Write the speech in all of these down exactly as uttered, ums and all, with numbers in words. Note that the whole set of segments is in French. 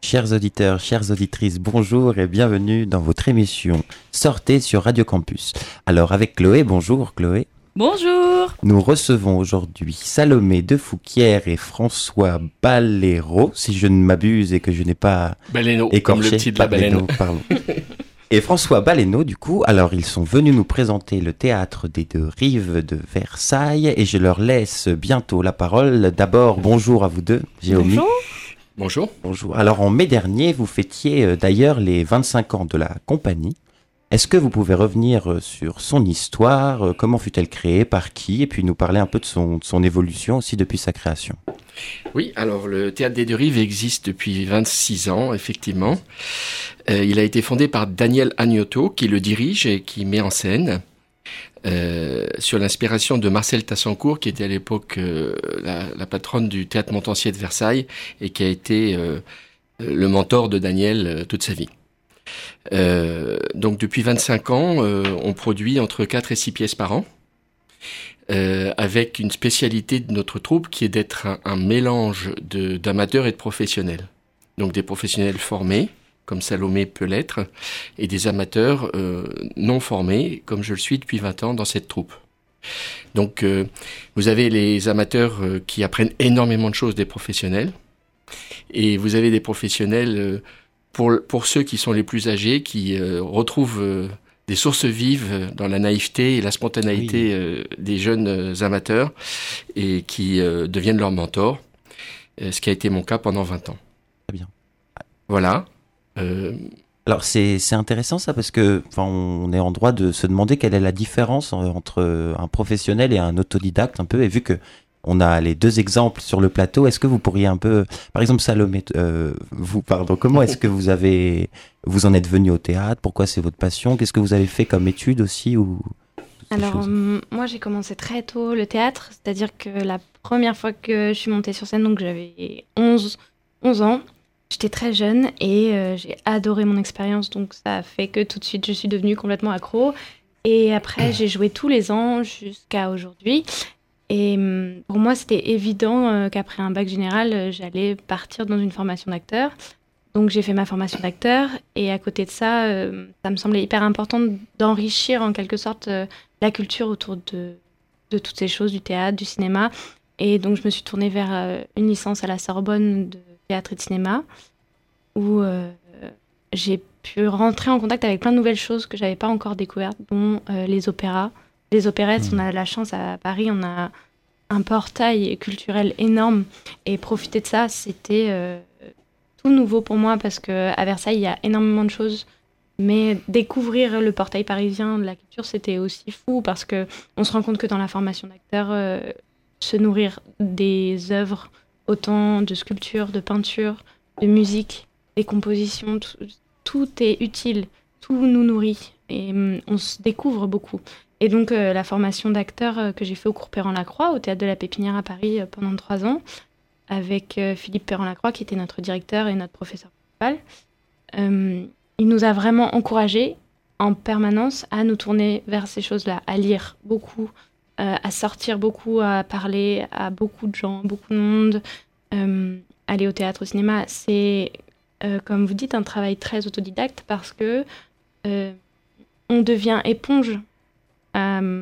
Chers auditeurs, chères auditrices, bonjour et bienvenue dans votre émission Sortez sur Radio Campus. Alors avec Chloé, bonjour Chloé. Bonjour. Nous recevons aujourd'hui Salomé de Fouquier et François Baléno, si je ne m'abuse et que je n'ai pas Baléno, écorché. comme le petit de la baleine. Pardon. Et François Baléno, du coup, alors ils sont venus nous présenter le théâtre des deux rives de Versailles et je leur laisse bientôt la parole. D'abord, bonjour à vous deux, Géomi. Bonjour. Bonjour. Bonjour. Alors en mai dernier, vous fêtiez euh, d'ailleurs les vingt-cinq ans de la compagnie. Est-ce que vous pouvez revenir euh, sur son histoire, euh, comment fut-elle créée, par qui, et puis nous parler un peu de son, de son évolution aussi depuis sa création? Oui, alors le Théâtre des Deux Rives existe depuis vingt-six ans, effectivement. Euh, il a été fondé par Daniel Agnoto, qui le dirige et qui met en scène, euh, sur l'inspiration de Marcel Tassancourt, qui était à l'époque euh, la, la patronne du Théâtre Montansier de Versailles et qui a été euh, le mentor de Daniel euh, toute sa vie. Euh, donc depuis vingt-cinq ans, euh, on produit entre quatre et six pièces par an. Euh, avec une spécialité de notre troupe qui est d'être un, un mélange de, d'amateurs et de professionnels. Donc des professionnels formés, comme Salomé peut l'être, et des amateurs euh, non formés, comme je le suis depuis vingt ans dans cette troupe. Donc euh, vous avez les amateurs euh, qui apprennent énormément de choses des professionnels, et vous avez des professionnels, euh, pour, pour ceux qui sont les plus âgés, qui euh, retrouvent... Euh, des sources vives dans la naïveté et la spontanéité oui. euh, des jeunes euh, amateurs et qui euh, deviennent leurs mentors, euh, ce qui a été mon cas pendant vingt ans. Très bien. Voilà. Euh... Alors c'est, c'est intéressant ça parce que on est en droit de se demander quelle est la différence entre un professionnel et un autodidacte un peu, et vu que on a les deux exemples sur le plateau. Est-ce que vous pourriez un peu, par exemple Salomé, euh, vous, pardon, comment est-ce que vous avez, vous en êtes venu au théâtre? Pourquoi c'est votre passion? Qu'est-ce que vous avez fait comme études aussi ou Alors euh, moi j'ai commencé très tôt le théâtre, c'est-à-dire que la première fois que je suis montée sur scène, donc j'avais onze ans, j'étais très jeune et euh, j'ai adoré mon expérience, donc ça a fait que tout de suite je suis devenue complètement accro. Et après j'ai joué tous les ans jusqu'à aujourd'hui. Et pour moi, c'était évident euh, qu'après un bac général, euh, j'allais partir dans une formation d'acteur. Donc, j'ai fait ma formation d'acteur. Et à côté de ça, euh, ça me semblait hyper important d'enrichir en quelque sorte euh, la culture autour de, de toutes ces choses, du théâtre, du cinéma. Et donc, je me suis tournée vers euh, une licence à la Sorbonne de théâtre et de cinéma, où euh, j'ai pu rentrer en contact avec plein de nouvelles choses que je n'avais pas encore découvertes, dont euh, les opéras. Les opérettes, mmh. on a la chance à Paris, on a un portail culturel énorme et profiter de ça, c'était euh, tout nouveau pour moi parce qu'à Versailles, il y a énormément de choses. Mais découvrir le portail parisien de la culture, c'était aussi fou parce qu'on se rend compte que dans la formation d'acteur, euh, se nourrir des œuvres, autant de sculpture, de peinture, de musique, des compositions, tout, tout est utile, tout nous nourrit et hum, on se découvre beaucoup. Et donc, euh, la formation d'acteur euh, que j'ai fait au cours Perrin-Lacroix, au Théâtre de la Pépinière à Paris euh, pendant trois ans, avec euh, Philippe Perrin-Lacroix, qui était notre directeur et notre professeur principal. Euh, il nous a vraiment encouragés en permanence à nous tourner vers ces choses-là, à lire beaucoup, euh, à sortir beaucoup, à parler à beaucoup de gens, beaucoup de monde, euh, aller au théâtre, au cinéma. C'est, euh, comme vous dites, un travail très autodidacte parce que euh, on devient éponge Euh,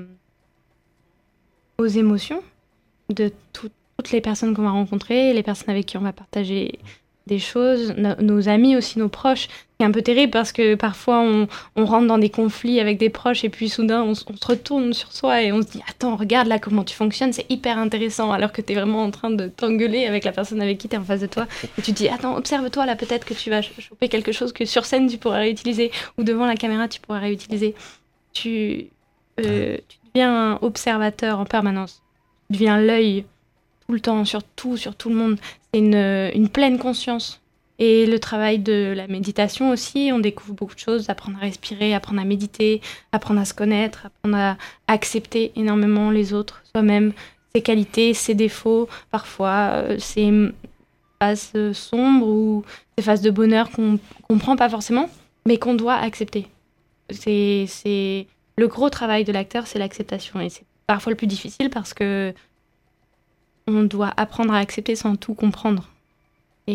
aux émotions de tout, toutes les personnes qu'on va rencontrer, les personnes avec qui on va partager des choses, no, nos amis aussi, nos proches. C'est un peu terrible parce que parfois on, on rentre dans des conflits avec des proches et puis soudain on, on se retourne sur soi et on se dit « Attends, regarde là comment tu fonctionnes, c'est hyper intéressant » alors que tu es vraiment en train de t'engueuler avec la personne avec qui tu es en face de toi. Et tu te dis « Attends, observe-toi là, peut-être que tu vas choper quelque chose que sur scène tu pourrais réutiliser ou devant la caméra tu pourrais réutiliser. » Tu... Euh, tu deviens un observateur en permanence. Tu deviens l'œil tout le temps, sur tout, sur tout le monde. C'est une, une pleine conscience. Et le travail de la méditation aussi, on découvre beaucoup de choses, apprendre à respirer, apprendre à méditer, apprendre à se connaître, apprendre à accepter énormément les autres, soi-même, ses qualités, ses défauts, parfois euh, ses phases sombres ou ses phases de bonheur qu'on ne comprend pas forcément, mais qu'on doit accepter. C'est... c'est... Le gros travail de l'acteur, c'est l'acceptation. Et c'est parfois le plus difficile parce que on doit apprendre à accepter sans tout comprendre. Et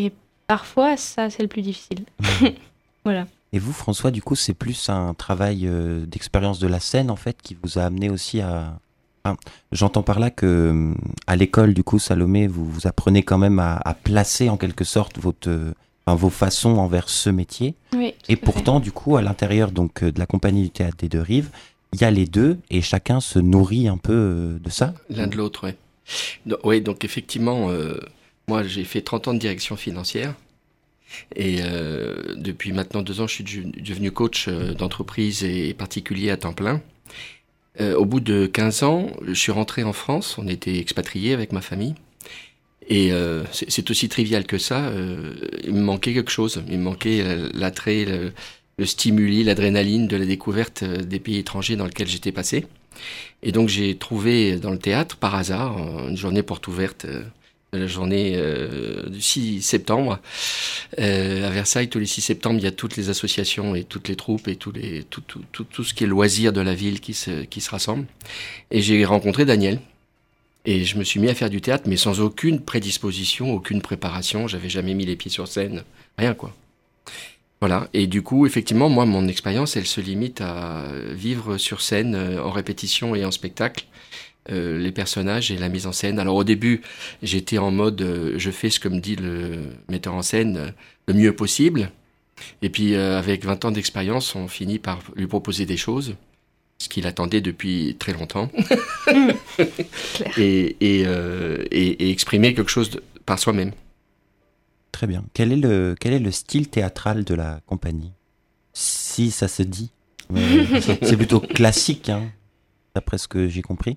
parfois, ça, c'est le plus difficile. Voilà. Et vous, François, du coup, c'est plus un travail euh, d'expérience de la scène, en fait, qui vous a amené aussi à... Enfin, j'entends par là que euh, à l'école, du coup, Salomé, vous, vous apprenez quand même à, à placer, en quelque sorte, votre, euh, enfin, vos façons envers ce métier. Oui, Et pourtant, du coup, à l'intérieur donc, euh, de la compagnie du théâtre des Deux Rives, il y a les deux, et chacun se nourrit un peu euh, de ça. L'un de l'autre, oui. Oui, donc effectivement, euh, moi j'ai fait trente ans de direction financière. Et euh, depuis maintenant deux ans, je suis devenu coach euh, d'entreprise et particulier à temps plein. Euh, au bout de quinze ans, je suis rentré en France. On était expatriés avec ma famille. Et euh, c'est, c'est aussi trivial que ça. Euh, il me manquait quelque chose. Il me manquait l'attrait, le, le stimuli, l'adrénaline de la découverte des pays étrangers dans lesquels j'étais passé. Et donc j'ai trouvé dans le théâtre, par hasard, une journée porte ouverte, euh, la journée euh, du six septembre. Euh, à Versailles, tous les six septembre, il y a toutes les associations et toutes les troupes et tous les, tout, tout, tout, tout ce qui est loisir de la ville qui se, qui se rassemble. Et j'ai rencontré Daniel. Et je me suis mis à faire du théâtre, mais sans aucune prédisposition, aucune préparation. J'avais jamais mis les pieds sur scène. Rien, quoi. Voilà. Et du coup, effectivement, moi, mon expérience, elle se limite à vivre sur scène, en répétition et en spectacle, euh, les personnages et la mise en scène. Alors au début, j'étais en mode, euh, je fais ce que me dit le metteur en scène euh, le mieux possible. Et puis, euh, avec vingt ans d'expérience, on finit par lui proposer des choses, ce qu'il attendait depuis très longtemps, Mmh. et, et, euh, et, et exprimer quelque chose de, par soi-même. Très bien. Quel est le, quel est le style théâtral de la compagnie? Si ça se dit. Mais c'est plutôt classique, hein, d'après ce que j'ai compris.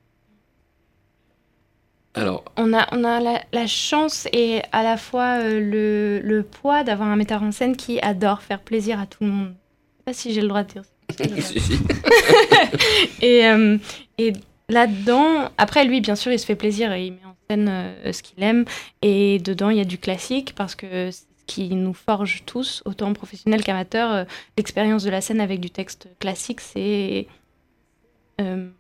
Alors, On a, on a la, la chance et à la fois euh, le, le poids d'avoir un metteur en scène qui adore faire plaisir à tout le monde. Je sais pas si j'ai le droit de dire ça. et, euh, et là-dedans, après lui, bien sûr, il se fait plaisir et il met en scène euh, ce qu'il aime. Et dedans, il y a du classique parce que c'est ce qui nous forge tous, autant professionnels qu'amateurs. Euh, l'expérience de la scène avec du texte classique, c'est euh,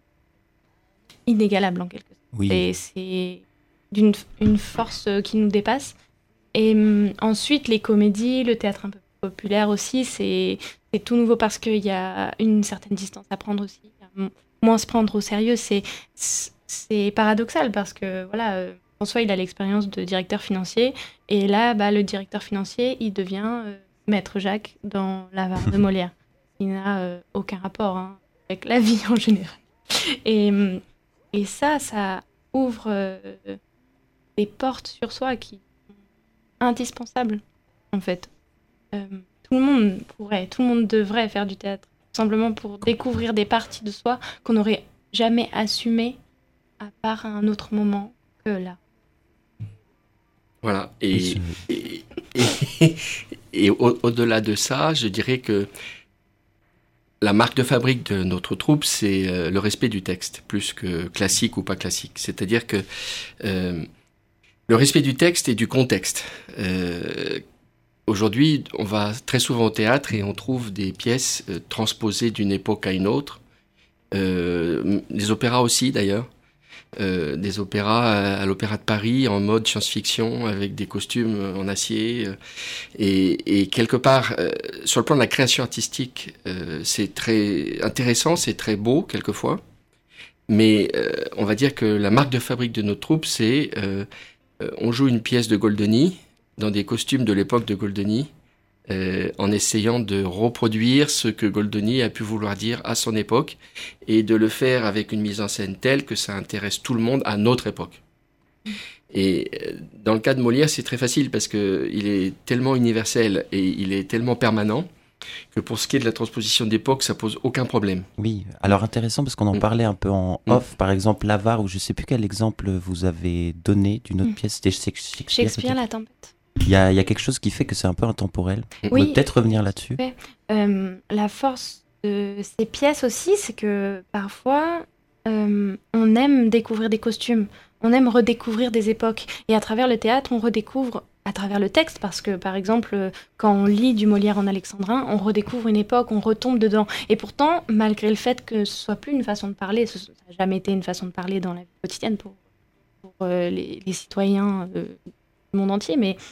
inégalable en quelque sorte. Oui. Et c'est d'une une force euh, qui nous dépasse. Et hum, ensuite, les comédies, le théâtre un peu plus populaire aussi, c'est c'est tout nouveau parce qu'il y a une certaine distance à prendre aussi. M- Moins se prendre au sérieux, c'est c'est paradoxal parce que voilà, euh, François, il a l'expérience de directeur financier et là, bah, le directeur financier, il devient euh, Maître Jacques dans l'Avare de Molière. Il n'a euh, aucun rapport hein, avec la vie en général. Et, hum, et ça, ça ouvre euh, des portes sur soi qui sont indispensables, en fait. Euh, tout le monde pourrait, tout le monde devrait faire du théâtre, simplement pour découvrir des parties de soi qu'on n'aurait jamais assumées à part à un autre moment que là. voilà. Et, et, et, et au, au-delà de ça, je dirais que la marque de fabrique de notre troupe, c'est euh, le respect du texte, plus que classique ou pas classique. C'est-à-dire que euh, le respect du texte et du contexte. Euh, aujourd'hui, on va très souvent au théâtre et on trouve des pièces euh, transposées d'une époque à une autre. Euh, des opéras aussi, d'ailleurs. Euh, des opéras à, à l'Opéra de Paris en mode science-fiction avec des costumes en acier euh, et, et quelque part euh, sur le plan de la création artistique euh, c'est très intéressant, c'est très beau quelquefois, mais euh, on va dire que la marque de fabrique de notre troupe c'est euh, euh, on joue une pièce de Goldoni dans des costumes de l'époque de Goldoni Euh, en essayant de reproduire ce que Goldoni a pu vouloir dire à son époque et de le faire avec une mise en scène telle que ça intéresse tout le monde à notre époque. Et euh, dans le cas de Molière, c'est très facile parce que il est tellement universel et il est tellement permanent que pour ce qui est de la transposition d'époque, ça pose aucun problème. Oui, alors intéressant parce qu'on en Mm. parlait un peu en Mm. off, par exemple l'Avare, ou je sais plus quel exemple vous avez donné d'une autre Mm. pièce, c'était Shakespeare. Shakespeare, peut-être. la tempête. Il y a, il y a quelque chose qui fait que c'est un peu intemporel. On Oui. peut peut-être revenir là-dessus. Euh, la force de ces pièces aussi, c'est que parfois, euh, on aime découvrir des costumes, on aime redécouvrir des époques. Et à travers le théâtre, on redécouvre à travers le texte, parce que par exemple, quand on lit du Molière en alexandrin, on redécouvre une époque, on retombe dedans. Et pourtant, malgré le fait que ce soit plus une façon de parler, ce n'a jamais été une façon de parler dans la vie quotidienne pour, pour euh, les, les citoyens euh, du monde entier, mais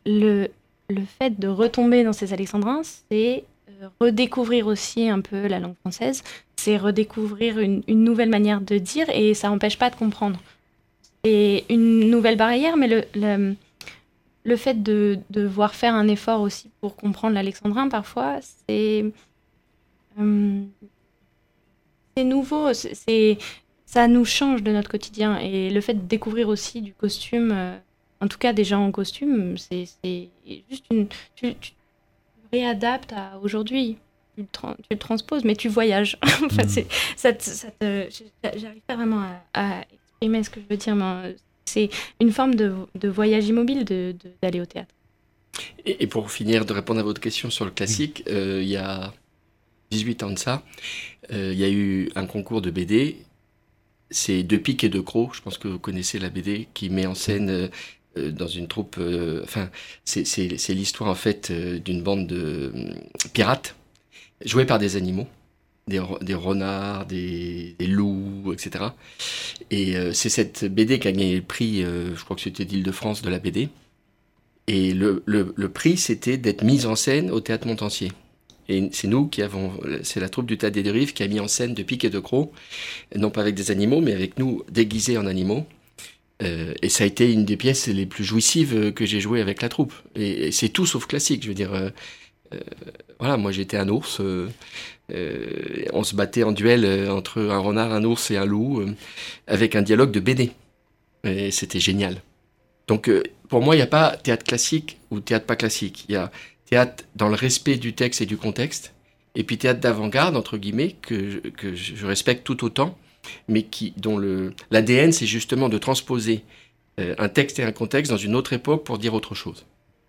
le, le fait de retomber dans ces alexandrins, c'est euh, redécouvrir aussi un peu la langue française, c'est redécouvrir une, une nouvelle manière de dire et ça n'empêche pas de comprendre. C'est une nouvelle barrière, mais le, le, le fait de devoir faire un effort aussi pour comprendre l'alexandrin, parfois, c'est, euh, c'est nouveau, c'est, c'est, ça nous change de notre quotidien. Et le fait de découvrir aussi du costume, euh, en tout cas des gens en costume, c'est, c'est juste une... Tu, tu réadaptes à aujourd'hui. Tu le, tra- tu le transposes, mais tu voyages. Enfin, mmh. c'est, ça te, ça te, j'arrive pas vraiment à... à exprimer ce que je veux dire, mais c'est une forme de, de voyage immobile de, de, d'aller au théâtre. Et, et pour finir de répondre à votre question sur le classique, il euh, y a dix-huit ans de ça, il euh, y a eu un concours de B D, c'est De Pique et de Croc, je pense que vous connaissez la B D, qui met en scène euh, dans une troupe, euh, enfin, c'est, c'est, c'est l'histoire en fait euh, d'une bande de euh, pirates, joués par des animaux. Des, des renards, des, des loups, et cetera. Et euh, c'est cette B D qui a gagné le prix, euh, je crois que c'était d'Île-de-France, de la B D. Et le, le, le prix, c'était d'être mise en scène au Théâtre Montansier. Et c'est nous qui avons, c'est la troupe du Théâtre des Deux Rives qui a mis en scène De Pique et de Croc, non pas avec des animaux, mais avec nous déguisés en animaux. Euh, et ça a été une des pièces les plus jouissives que j'ai jouées avec la troupe. Et, et c'est tout sauf classique, je veux dire... Euh, euh, voilà, moi j'étais un ours... Euh, Euh, on se battait en duel euh, entre un renard, un ours et un loup, euh, avec un dialogue de B D. Et c'était génial. Donc, euh, pour moi, il n'y a pas théâtre classique ou théâtre pas classique. Il y a théâtre dans le respect du texte et du contexte, et puis théâtre d'avant-garde, entre guillemets, que je, que je respecte tout autant, mais qui, dont le, l'A D N, c'est justement de transposer euh, un texte et un contexte dans une autre époque pour dire autre chose.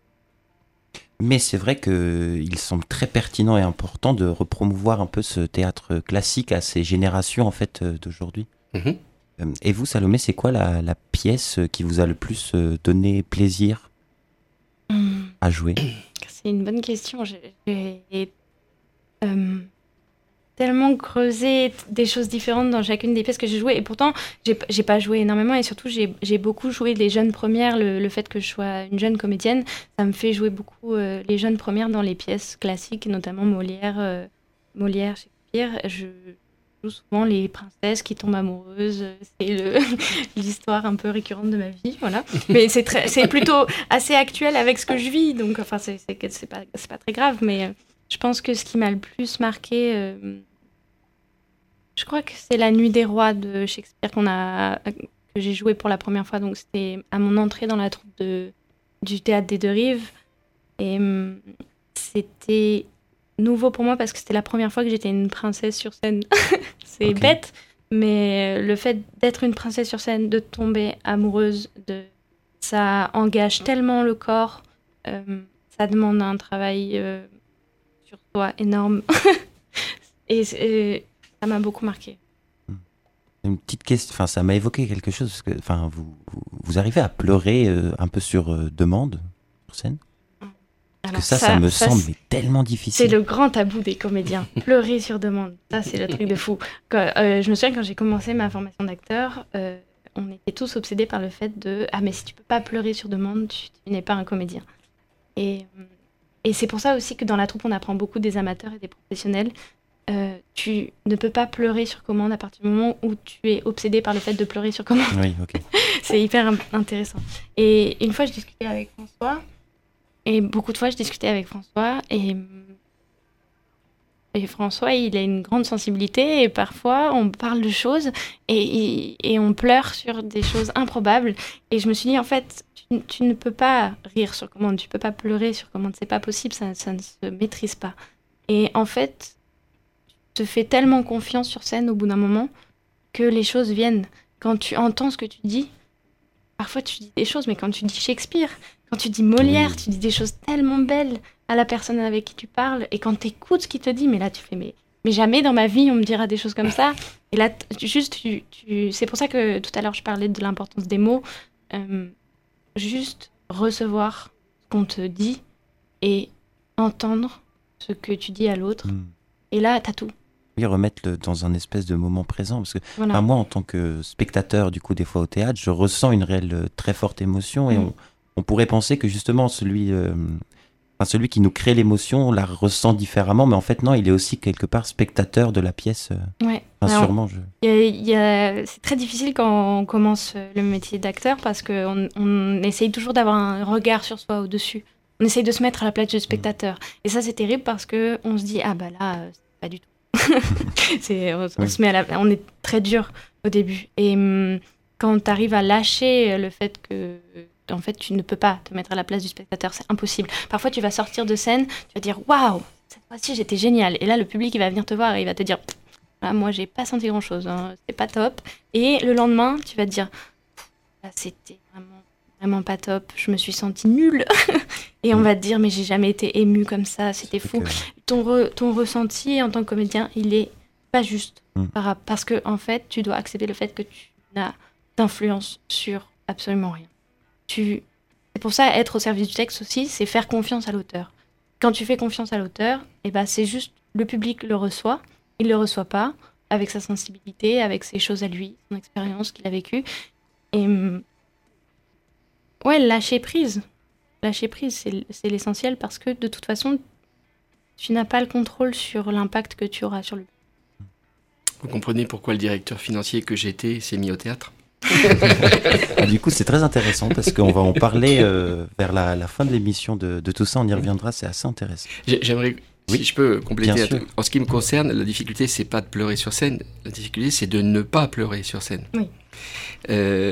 Mais c'est vrai qu'il semble très pertinent et important de repromouvoir un peu ce théâtre classique à ces générations en fait d'aujourd'hui. Mmh. Et vous, Salomé, c'est quoi la, la pièce qui vous a le plus donné plaisir mmh. à jouer ? C'est une bonne question. J'ai, j'ai euh, tellement creusé des choses différentes dans chacune des pièces que j'ai jouées. Et pourtant, j'ai, j'ai pas joué énormément. Et surtout, j'ai, j'ai beaucoup joué les jeunes premières. Le, le fait que je sois une jeune comédienne, ça me fait jouer beaucoup euh, les jeunes premières dans les pièces classiques, notamment Molière, euh, Molière, Shakespeare. Je joue souvent les princesses qui tombent amoureuses. C'est le, l'histoire un peu récurrente de ma vie, voilà. Mais c'est, très, c'est plutôt assez actuel avec ce que je vis. Donc, enfin, c'est, c'est, c'est, pas, c'est pas très grave. Mais euh, je pense que ce qui m'a le plus marqué... Euh, Je crois que c'est La Nuit des Rois de Shakespeare qu'on a, que j'ai joué pour la première fois. Donc, c'était à mon entrée dans la troupe de, du Théâtre des Deux Rives. Et hum, c'était nouveau pour moi parce que c'était la première fois que j'étais une princesse sur scène. C'est okay. Bête, mais le fait d'être une princesse sur scène, de tomber amoureuse, de... ça engage tellement le corps. Euh, ça demande un travail euh, sur soi énorme. et... et ça m'a beaucoup marqué. Une petite question, enfin, ça m'a évoqué quelque chose, parce que enfin, vous, vous, vous arrivez à pleurer euh, un peu sur euh, demande, sur scène ? Parce Alors que ça, ça, ça me ça, semble mais tellement difficile. C'est le grand tabou des comédiens, pleurer sur demande. Ça, c'est le truc de fou. Quand, euh, je me souviens, quand j'ai commencé ma formation d'acteur, euh, on était tous obsédés par le fait de « Ah, mais si tu peux pas pleurer sur demande, tu, tu n'es pas un comédien. » Et, et c'est pour ça aussi que dans la troupe, on apprend beaucoup des amateurs et des professionnels. Euh, tu ne peux pas pleurer sur commande à partir du moment où tu es obsédé par le fait de pleurer sur commande. Oui, ok. C'est hyper intéressant. Et une fois, je discutais avec François, et beaucoup de fois, je discutais avec François, et, et François, il a une grande sensibilité, et parfois, on parle de choses, et, et on pleure sur des choses improbables. Et je me suis dit, en fait, tu, tu ne peux pas rire sur commande, tu ne peux pas pleurer sur commande, c'est pas possible, ça, ça ne se maîtrise pas. Et en fait... te fais tellement confiance sur scène au bout d'un moment que les choses viennent. Quand tu entends ce que tu dis, parfois tu dis des choses, mais quand tu dis Shakespeare, quand tu dis Molière, tu dis des choses tellement belles à la personne avec qui tu parles, et quand tu écoutes ce qu'il te dit, mais là tu fais, mais, mais jamais dans ma vie on me dira des choses comme ça. Et là, t- juste, tu, tu... c'est pour ça que tout à l'heure je parlais de l'importance des mots. Euh, juste recevoir ce qu'on te dit et entendre ce que tu dis à l'autre. Mm. Et là, t'as tout. Remettre le, dans un espèce de moment présent, parce que voilà. Enfin, moi en tant que spectateur du coup des fois au théâtre, je ressens une réelle très forte émotion, et mmh. on, on pourrait penser que justement celui, euh, enfin, celui qui nous crée l'émotion la ressent différemment, mais en fait non, il est aussi quelque part spectateur de la pièce. Euh, Ouais. enfin, Alors, sûrement. Je... y a, y a, c'est très difficile quand on commence le métier d'acteur parce qu'on on essaye toujours d'avoir un regard sur soi au-dessus. On essaye de se mettre à la place du spectateur. Mmh. Et ça, c'est terrible parce qu'on se dit, ah bah là, euh, c'est pas du tout. c'est, on, on, oui. se met à la, on est très dur au début. Et hum, quand tu arrives à lâcher le fait que en fait, tu ne peux pas te mettre à la place du spectateur, c'est impossible. Parfois, tu vas sortir de scène, tu vas dire, waouh, cette fois-ci, j'étais génial. Et là, le public, il va venir te voir et il va te dire, ah, moi, j'ai pas senti grand-chose, hein, c'est pas top. Et le lendemain, tu vas te dire, là, c'était vraiment, vraiment pas top, je me suis sentie nulle. Et on va te dire, mais j'ai jamais été émue comme ça, c'était fou. Okay. Ton, re, ton ressenti en tant que comédien, il est pas juste. Mm. Par, parce que, en fait, tu dois accepter le fait que tu n'as d'influence sur absolument rien. Tu... C'est pour ça, être au service du texte aussi, c'est faire confiance à l'auteur. Quand tu fais confiance à l'auteur, eh ben, c'est juste, le public le reçoit, il ne le reçoit pas, avec sa sensibilité, avec ses choses à lui, son expérience qu'il a vécue. Et ouais, lâcher prise. Lâcher prise, c'est, c'est l'essentiel parce que de toute façon, tu n'as pas le contrôle sur l'impact que tu auras sur le public. Vous comprenez pourquoi le directeur financier que j'étais s'est mis au théâtre ? Du coup, c'est très intéressant parce qu'on va en parler euh, vers la, la fin de l'émission de, de tout ça. On y reviendra, c'est assez intéressant. J'aimerais, oui, si je peux compléter. En ce qui me concerne, la difficulté, c'est pas de pleurer sur scène. La difficulté, c'est de ne pas pleurer sur scène. Oui. Euh,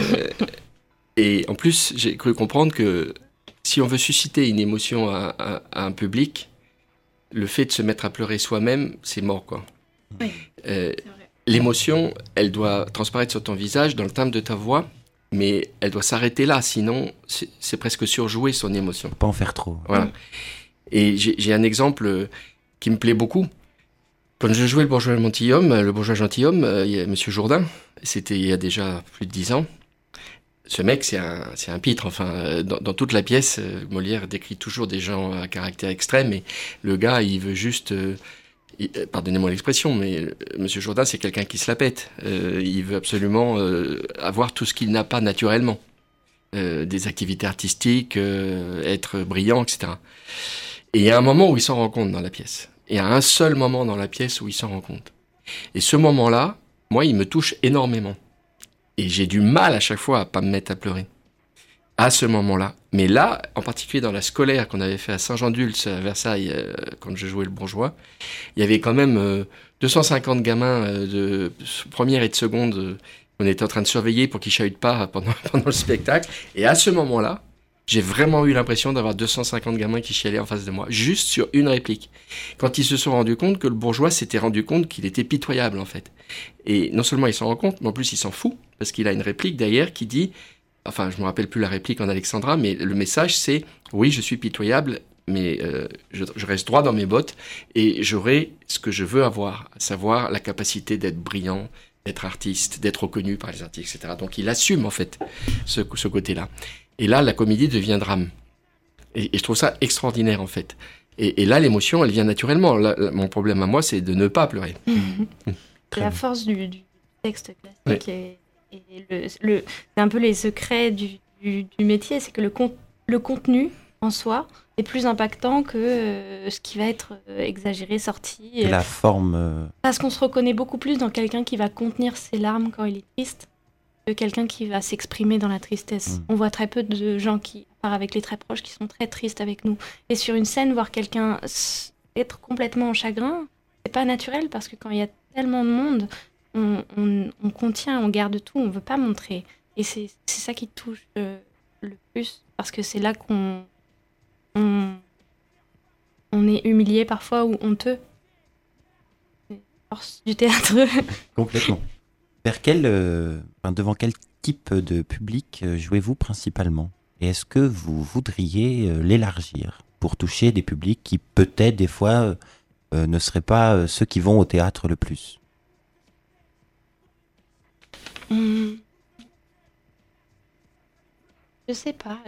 et en plus, j'ai cru comprendre que si on veut susciter une émotion à, à, à un public, le fait de se mettre à pleurer soi-même, c'est mort, quoi. Oui. Euh, L'émotion, elle doit transparaître sur ton visage, dans le timbre de ta voix, mais elle doit s'arrêter là, sinon c'est, c'est presque surjouer son émotion. Faut pas en faire trop. Voilà. Et j'ai, j'ai un exemple qui me plaît beaucoup. Quand je jouais le bourgeois gentilhomme, le bourgeois gentilhomme, euh, il y a Monsieur Jourdain, c'était il y a déjà plus de dix ans. Ce mec, c'est un, c'est un pitre. Enfin, dans, dans toute la pièce, Molière décrit toujours des gens à caractère extrême, et le gars, il veut juste... Euh, Pardonnez-moi l'expression, mais euh, Monsieur Jourdain, c'est quelqu'un qui se la pète. Euh, il veut absolument euh, avoir tout ce qu'il n'a pas naturellement. Euh, des activités artistiques, euh, être brillant, et cetera. Et il y a un moment où il s'en rend compte dans la pièce. Il y a un seul moment dans la pièce où il s'en rend compte. Et ce moment-là, moi, il me touche énormément. Et j'ai du mal à chaque fois à pas me mettre à pleurer. À ce moment-là. Mais là, en particulier dans la scolaire qu'on avait fait à Saint-Jean-d'Ulce, à Versailles, euh, quand je jouais le bourgeois, il y avait quand même euh, deux cent cinquante gamins euh, de première et de seconde euh, qu'on était en train de surveiller pour qu'ils chahutent pas pendant, pendant le spectacle. Et à ce moment-là, j'ai vraiment eu l'impression d'avoir deux cent cinquante gamins qui chialaient en face de moi, juste sur une réplique. Quand ils se sont rendus compte que le bourgeois s'était rendu compte qu'il était pitoyable, en fait. Et non seulement il s'en rend compte, mais en plus il s'en fout, parce qu'il a une réplique derrière qui dit... Enfin, je ne me rappelle plus la réplique en Alexandra, mais le message, c'est « Oui, je suis pitoyable, mais euh, je, je reste droit dans mes bottes et j'aurai ce que je veux avoir, à savoir la capacité d'être brillant, d'être artiste, d'être reconnu par les artistes, et cetera » Donc, il assume, en fait, ce, ce côté-là. Et là, la comédie devient drame. Et, et je trouve ça extraordinaire, en fait. Et, et là, l'émotion, elle vient naturellement. Là, là, mon problème à moi, c'est de ne pas pleurer. C'est la force du, du texte classique oui. est... Et le, le, c'est un peu les secrets du, du, du métier, c'est que le, con, le contenu en soi est plus impactant que euh, ce qui va être euh, exagéré, sorti. Euh, la forme. Euh... Parce qu'on se reconnaît beaucoup plus dans quelqu'un qui va contenir ses larmes quand il est triste que quelqu'un qui va s'exprimer dans la tristesse. Mmh. On voit très peu de gens qui, à part avec les très proches, qui sont très tristes avec nous. Et sur une scène, voir quelqu'un être complètement en chagrin, c'est pas naturel parce que quand il y a tellement de monde... On, on, on contient, on garde tout, on ne veut pas montrer. Et c'est, c'est ça qui touche euh, le plus, parce que c'est là qu'on on, on est humilié parfois ou honteux. C'est la force du théâtre. Complètement. Vers quel, euh, enfin, devant quel type de public jouez-vous principalement ? Et est-ce que vous voudriez euh, l'élargir pour toucher des publics qui peut-être des fois euh, ne seraient pas euh, ceux qui vont au théâtre le plus ? Hum. Je sais pas.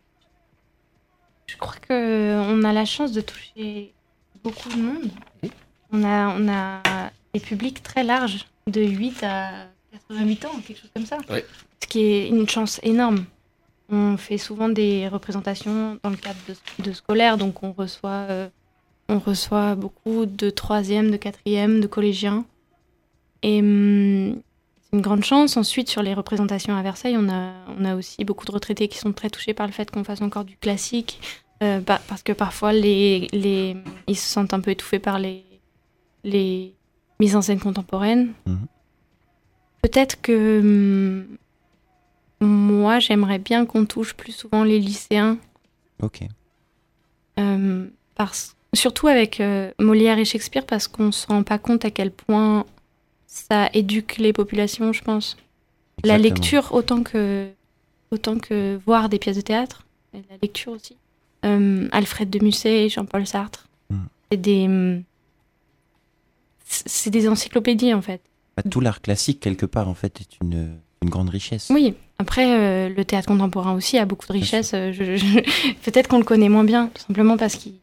Je crois qu'on a la chance de toucher beaucoup de monde. On a, on a des publics très larges, de huit à quatre-vingt-huit ans, quelque chose comme ça. Oui. Ce qui est une chance énorme. on fait souvent des représentations dans le cadre de, de scolaire, donc on reçoit, euh, on reçoit beaucoup de troisième, de quatrième, de collégiens. Et hum, c'est une grande chance. Ensuite, sur les représentations à Versailles, on a, on a aussi beaucoup de retraités qui sont très touchés par le fait qu'on fasse encore du classique, euh, bah, parce que parfois, les, les, ils se sentent un peu étouffés par les, les mises en scène contemporaines. Mmh. Peut-être que hum, moi, j'aimerais bien qu'on touche plus souvent les lycéens. Ok. Euh, parce, surtout avec euh, Molière et Shakespeare, parce qu'on ne se rend pas compte à quel point ça éduque les populations, je pense. Exactement. La lecture, autant que, autant que voir des pièces de théâtre, et la lecture aussi. Euh, Alfred de Musset, Jean-Paul Sartre. Mm. C'est des, c'est des encyclopédies, en fait. Bah, tout l'art classique, quelque part, en fait, est une, une grande richesse. Oui. Après, euh, le théâtre contemporain aussi a beaucoup de richesses. Euh, je, je... Peut-être qu'on le connaît moins bien, tout simplement parce qu'il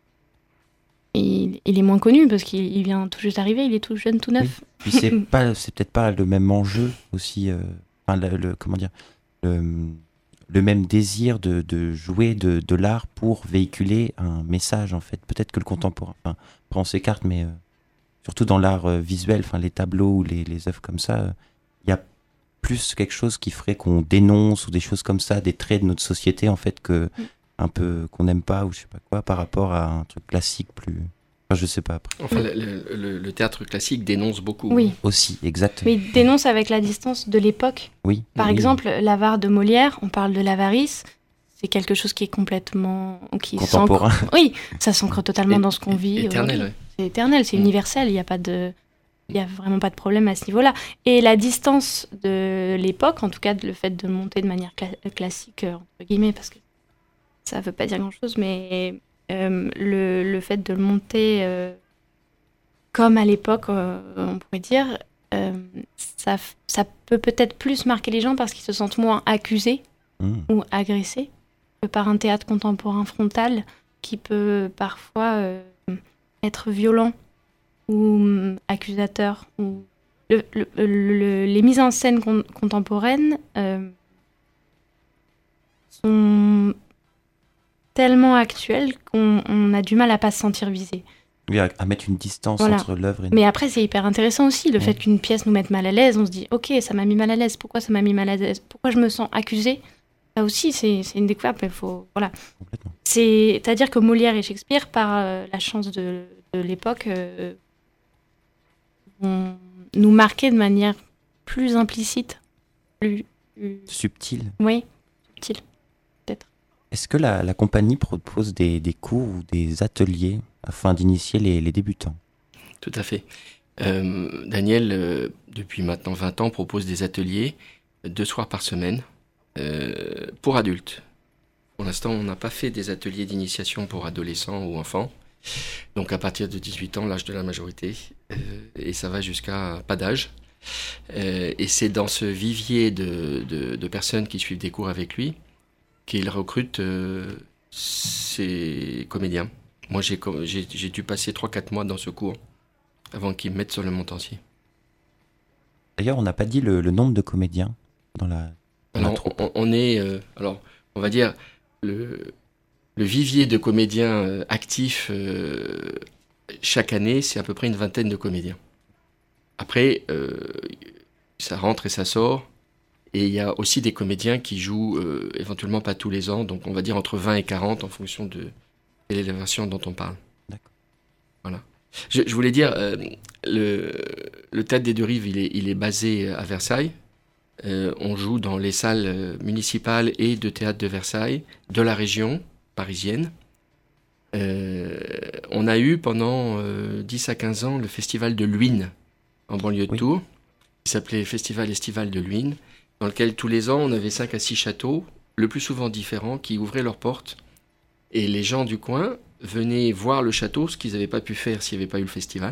il, il est moins connu, parce qu'il il vient tout juste d'arriver, il est tout jeune, tout neuf. Oui. Puis c'est pas, c'est peut-être pas le même enjeu aussi, euh, enfin, le, le, comment dire, le, le même désir de, de jouer de, de l'art pour véhiculer un message, en fait. Peut-être que le contemporain, enfin, prend ses cartes, mais euh, surtout dans l'art euh, visuel, enfin, les tableaux ou les, les œuvres comme ça, il euh, y a plus quelque chose qui ferait qu'on dénonce ou des choses comme ça, des traits de notre société en fait que mm. un peu qu'on n'aime pas ou je sais pas quoi par rapport à un truc classique plus. Enfin, je sais pas après. Enfin, le, le, le théâtre classique dénonce beaucoup. Oui. Aussi, exactement. Mais il dénonce avec la distance de l'époque. Oui. Par oui. exemple, l'avare de Molière, on parle de l'avarice. C'est quelque chose qui est complètement qui contemporain. Oui, ça s'ancre totalement Et, dans ce qu'on vit. Éternel. Ouais. C'est éternel, c'est mm. universel. Il n'y a pas de Il n'y a vraiment pas de problème à ce niveau-là. Et la distance de l'époque, en tout cas le fait de monter de manière cla- classique, entre guillemets, parce que ça ne veut pas dire grand-chose, mais euh, le, le fait de le monter euh, comme à l'époque, euh, on pourrait dire, euh, ça, ça peut peut-être plus marquer les gens parce qu'ils se sentent moins accusés mmh. ou agressés que par un théâtre contemporain frontal qui peut parfois euh, être violent ou accusateur, ou le, le, le, les mises en scène con- contemporaines euh, sont tellement actuelles qu'on on a du mal à pas se sentir visé. Oui, à, à mettre une distance voilà. entre l'œuvre et... Mais après, c'est hyper intéressant aussi, le ouais. fait qu'une pièce nous mette mal à l'aise, on se dit, ok, ça m'a mis mal à l'aise, pourquoi ça m'a mis mal à l'aise ? Pourquoi je me sens accusée ? Ça aussi, c'est, c'est une découverte, mais il faut... Voilà. Complètement. C'est, c'est-à-dire que Molière et Shakespeare, par euh, la chance de, de l'époque... Euh, nous marquer de manière plus implicite, plus, plus... subtile. Oui, subtile, peut-être. Est-ce que la, la compagnie propose des, des cours ou des ateliers afin d'initier les, les débutants ? Tout à fait. Euh, Daniel, euh, depuis maintenant vingt ans, propose des ateliers deux soirs par semaine euh, pour adultes. Pour l'instant, on n'a pas fait des ateliers d'initiation pour adolescents ou enfants. Donc à partir de dix-huit ans, l'âge de la majorité, euh, et ça va jusqu'à pas d'âge. Euh, et c'est dans ce vivier de, de, de personnes qui suivent des cours avec lui qu'il recrute euh, ses comédiens. Moi, j'ai, j'ai, j'ai dû passer trois quatre mois dans ce cours avant qu'il me mette sur le montancier. D'ailleurs, on n'a pas dit le, le nombre de comédiens dans la, dans alors, la troupe. On, on est, euh, alors, on va dire, le... Le vivier de comédiens euh, actifs euh, chaque année, c'est à peu près une vingtaine de comédiens. Après, euh, ça rentre et ça sort. Et il y a aussi des comédiens qui jouent euh, éventuellement pas tous les ans, donc on va dire entre vingt et quarante en fonction de l'élévation dont on parle. D'accord. Voilà. Je, je voulais dire, euh, le, le Théâtre des Deux Rives, il est, il est basé à Versailles. Euh, on joue dans les salles municipales et de théâtre de Versailles, de la région parisienne. Euh, on a eu pendant euh, dix à quinze ans le festival de Luynes en banlieue de oui. Tours, qui s'appelait Festival estival de Luynes, dans lequel tous les ans on avait cinq à six châteaux, le plus souvent différents, qui ouvraient leurs portes. Et les gens du coin venaient voir le château, ce qu'ils n'avaient pas pu faire s'il n'y avait pas eu le festival.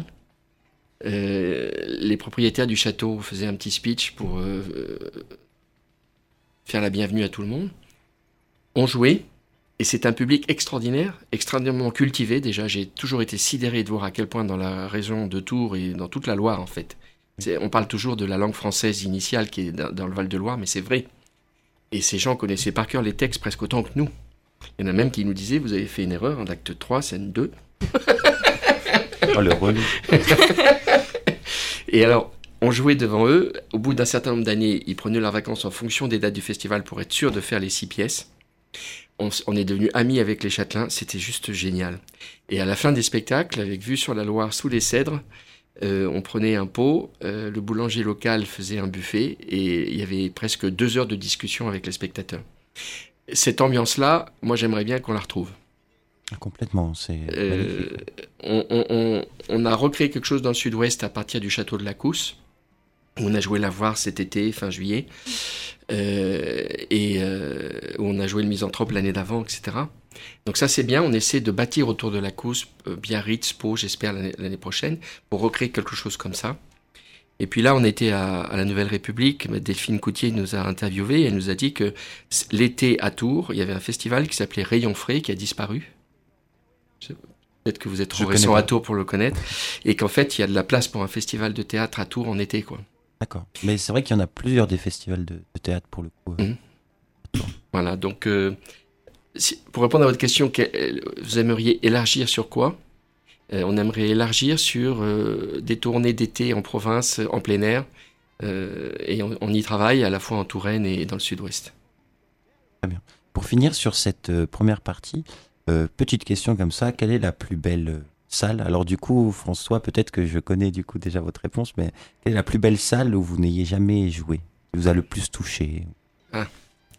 Euh, les propriétaires du château faisaient un petit speech pour euh, faire la bienvenue à tout le monde. On jouait. Et c'est un public extraordinaire, extrêmement cultivé. Déjà, j'ai toujours été sidéré de voir à quel point dans la région de Tours et dans toute la Loire, en fait, c'est, on parle toujours de la langue française initiale qui est dans, dans le Val-de-Loire, mais c'est vrai. Et ces gens connaissaient par cœur les textes presque autant que nous. Il y en a même qui nous disaient, vous avez fait une erreur, en acte trois, scène deux. Oh, le relou. Et alors, on jouait devant eux. Au bout d'un certain nombre d'années, ils prenaient leurs vacances en fonction des dates du festival pour être sûrs de faire les six pièces. On, on est devenus amis avec les Châtelains. C'était juste génial. Et à la fin des spectacles, avec vue sur la Loire sous les cèdres, euh, on prenait un pot, euh, le boulanger local faisait un buffet et il y avait presque deux heures de discussion avec les spectateurs. Cette ambiance-là, moi j'aimerais bien qu'on la retrouve. Complètement, c'est euh, on, on, on, on a recréé quelque chose dans le sud-ouest à partir du château de la Cousse. On a joué la Voir cet été, fin juillet, euh, et euh, où on a joué le Misanthrope l'année d'avant, et cetera. Donc ça c'est bien, on essaie de bâtir autour de la Cousse, euh, Biarritz, Pau, j'espère l'année, l'année prochaine, pour recréer quelque chose comme ça. Et puis là, on était à, à la Nouvelle République. Delphine Coutier nous a interviewés. Elle nous a dit que l'été à Tours, il y avait un festival qui s'appelait Rayon Frais qui a disparu. Peut-être que vous êtes trop récent à Tours pour le connaître. Et qu'en fait, il y a de la place pour un festival de théâtre à Tours en été, quoi. D'accord. Mais c'est vrai qu'il y en a plusieurs des festivals de, de théâtre pour le coup. Mmh. Voilà. Donc, euh, si, pour répondre à votre question, vous aimeriez élargir sur quoi ? Euh, on aimerait élargir sur euh, des tournées d'été en province, en plein air, euh, et on, on y travaille à la fois en Touraine et dans le sud-ouest. Très bien. Pour finir sur cette euh, première partie, euh, petite question comme ça, quelle est la plus belle euh, salle ? Alors du coup, François, peut-être que je connais du coup déjà votre réponse, mais quelle est la plus belle salle où vous n'ayez jamais joué, qui vous a le plus touché ? Ah.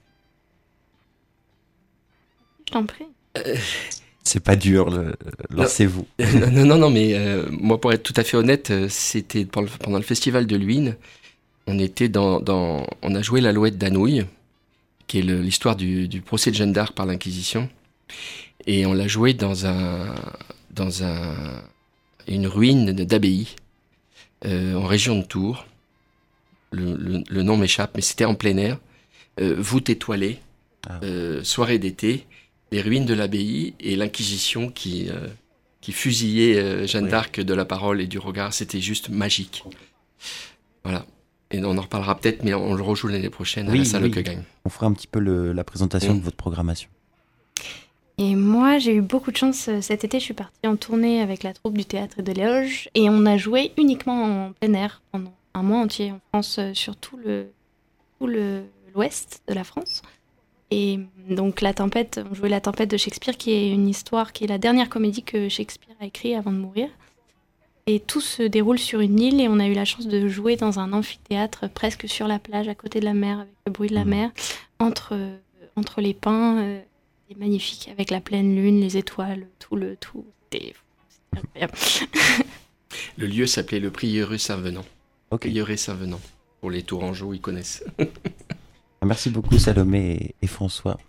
Je t'en prie. Euh... C'est pas dur, le... lancez-vous. Non, non, non, mais euh, moi, pour être tout à fait honnête, c'était pendant le festival de Luynes. On était dans, dans, on a joué l'Alouette d'Anouilh, qui est le, l'histoire du, du procès de Jeanne d'Arc par l'Inquisition, et on l'a joué dans un, dans un, une ruine d'abbaye euh, en région de Tours. Le, le, le nom m'échappe, mais c'était en plein air, euh, voûte étoilée, ah. euh, soirée d'été. Les ruines de l'abbaye et l'Inquisition qui, euh, qui fusillait euh, Jeanne oui. d'Arc de la parole et du regard, c'était juste magique. Voilà. Et on en reparlera peut-être, mais on le rejoue l'année prochaine oui, à la salle oui. Lequegagne. On fera un petit peu le, la présentation mmh. de votre programmation. Et moi, j'ai eu beaucoup de chance. Cet été, je suis partie en tournée avec la troupe du théâtre et de Léoge et on a joué uniquement en plein air pendant un mois entier en France, sur tout, le, tout le, l'ouest de la France. Et donc La Tempête, on jouait La Tempête de Shakespeare, qui est une histoire, qui est la dernière comédie que Shakespeare a écrite avant de mourir. Et tout se déroule sur une île et on a eu la chance de jouer dans un amphithéâtre presque sur la plage, à côté de la mer, avec le bruit de la mer, entre, euh, entre les pins. Euh, c'est magnifique, avec la pleine lune, les étoiles, tout le tout. C'était, c'était incroyable. Le lieu s'appelait le Prieuré Saint-Venant. Okay. Prieuré Saint-Venant. Pour les Tourangeaux, ils connaissent. Merci beaucoup Salomé et François.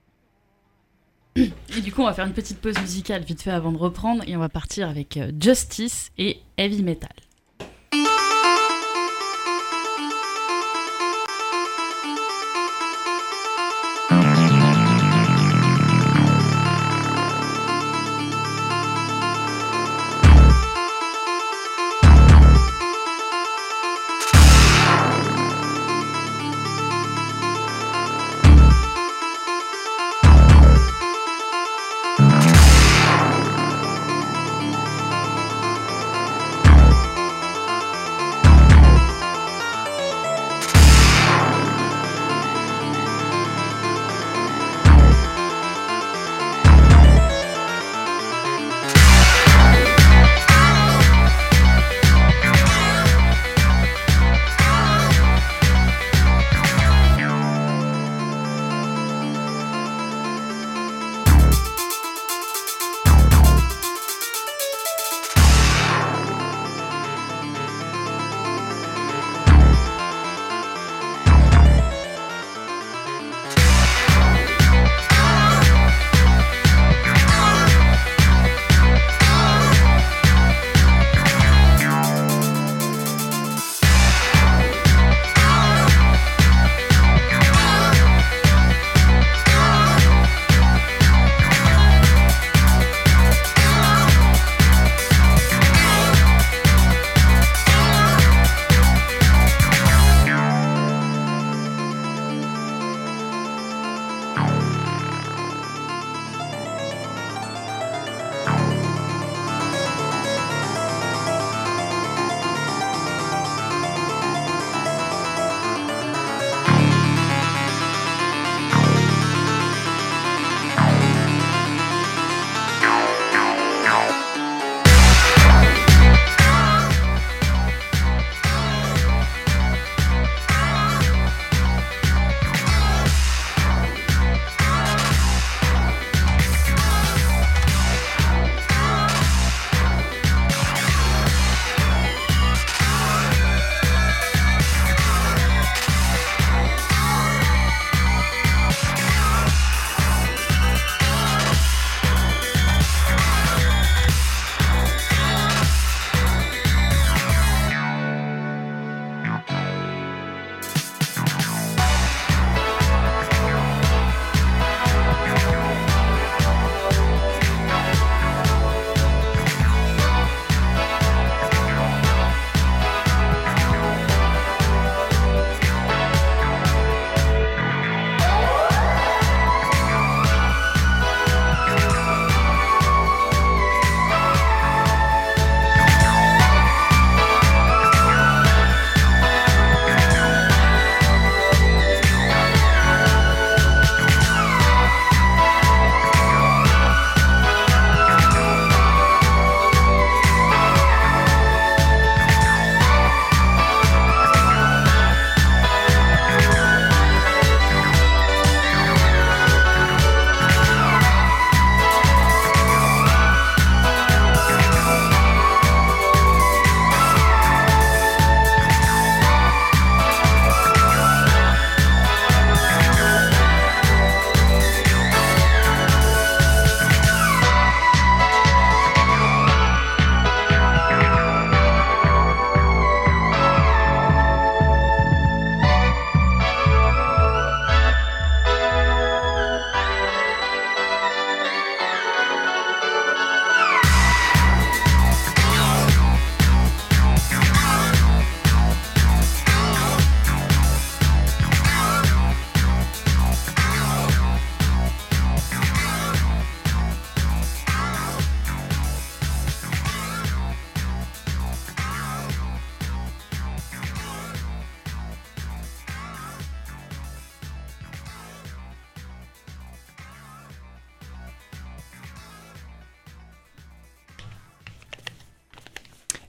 Et du coup, on va faire une petite pause musicale vite fait avant de reprendre et on va partir avec Justice et Heavy Metal.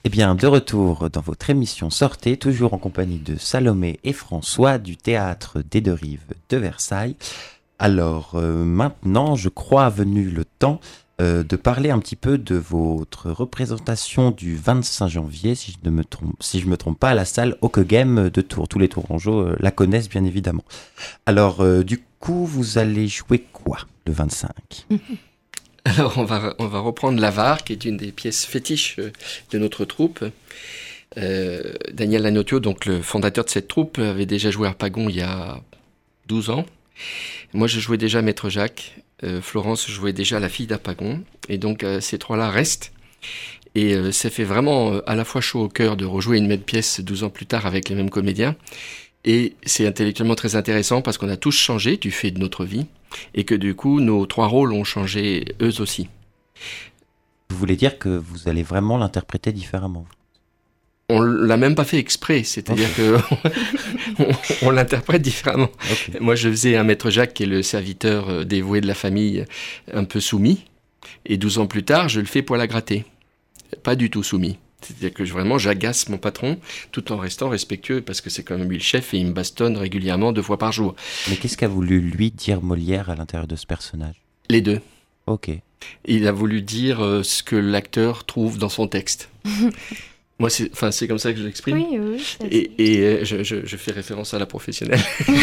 Eh bien, de retour dans votre émission Sortez, toujours en compagnie de Salomé et François du Théâtre des Deux Rives de Versailles. Alors, euh, maintenant, je crois venu le temps euh, de parler un petit peu de votre représentation du vingt-cinq janvier, si je ne me trompe, si je me trompe pas, à la salle Hockeghem de Tours. Tous les Tourangeaux euh, la connaissent bien évidemment. Alors, euh, du coup, vous allez jouer quoi le vingt-cinq ? Alors, on va, on va reprendre l'Avare, qui est une des pièces fétiches de notre troupe. Euh, Daniel Lanotio, donc le fondateur de cette troupe, avait déjà joué Harpagon il y a douze ans. Moi, je jouais déjà Maître Jacques. Euh, Florence jouait déjà la fille d'Harpagon. Et donc, euh, ces trois-là restent. Et euh, ça fait vraiment euh, à la fois chaud au cœur de rejouer une même pièce douze ans plus tard avec les mêmes comédiens. Et c'est intellectuellement très intéressant parce qu'on a tous changé du fait de notre vie et que du coup, nos trois rôles ont changé eux aussi. Vous voulez dire que vous allez vraiment l'interpréter différemment ? On l'a même pas fait exprès, c'est-à-dire Okay. que on, on l'interprète différemment. Okay. Moi, je faisais un Maître Jacques qui est le serviteur dévoué de la famille, un peu soumis, et douze ans plus tard, je le fais poil à gratter, pas du tout soumis. C'est-à-dire que je, vraiment, j'agace mon patron tout en restant respectueux parce que c'est quand même lui le chef et il me bastonne régulièrement deux fois par jour. Mais qu'est-ce qu'a voulu lui dire Molière à l'intérieur de ce personnage ? Les deux. Ok. Il a voulu dire euh, ce que l'acteur trouve dans son texte. Moi, c'est, enfin, c'est comme ça que je l'exprime. Oui, oui. Et, et euh, je, je, je fais référence à la professionnelle.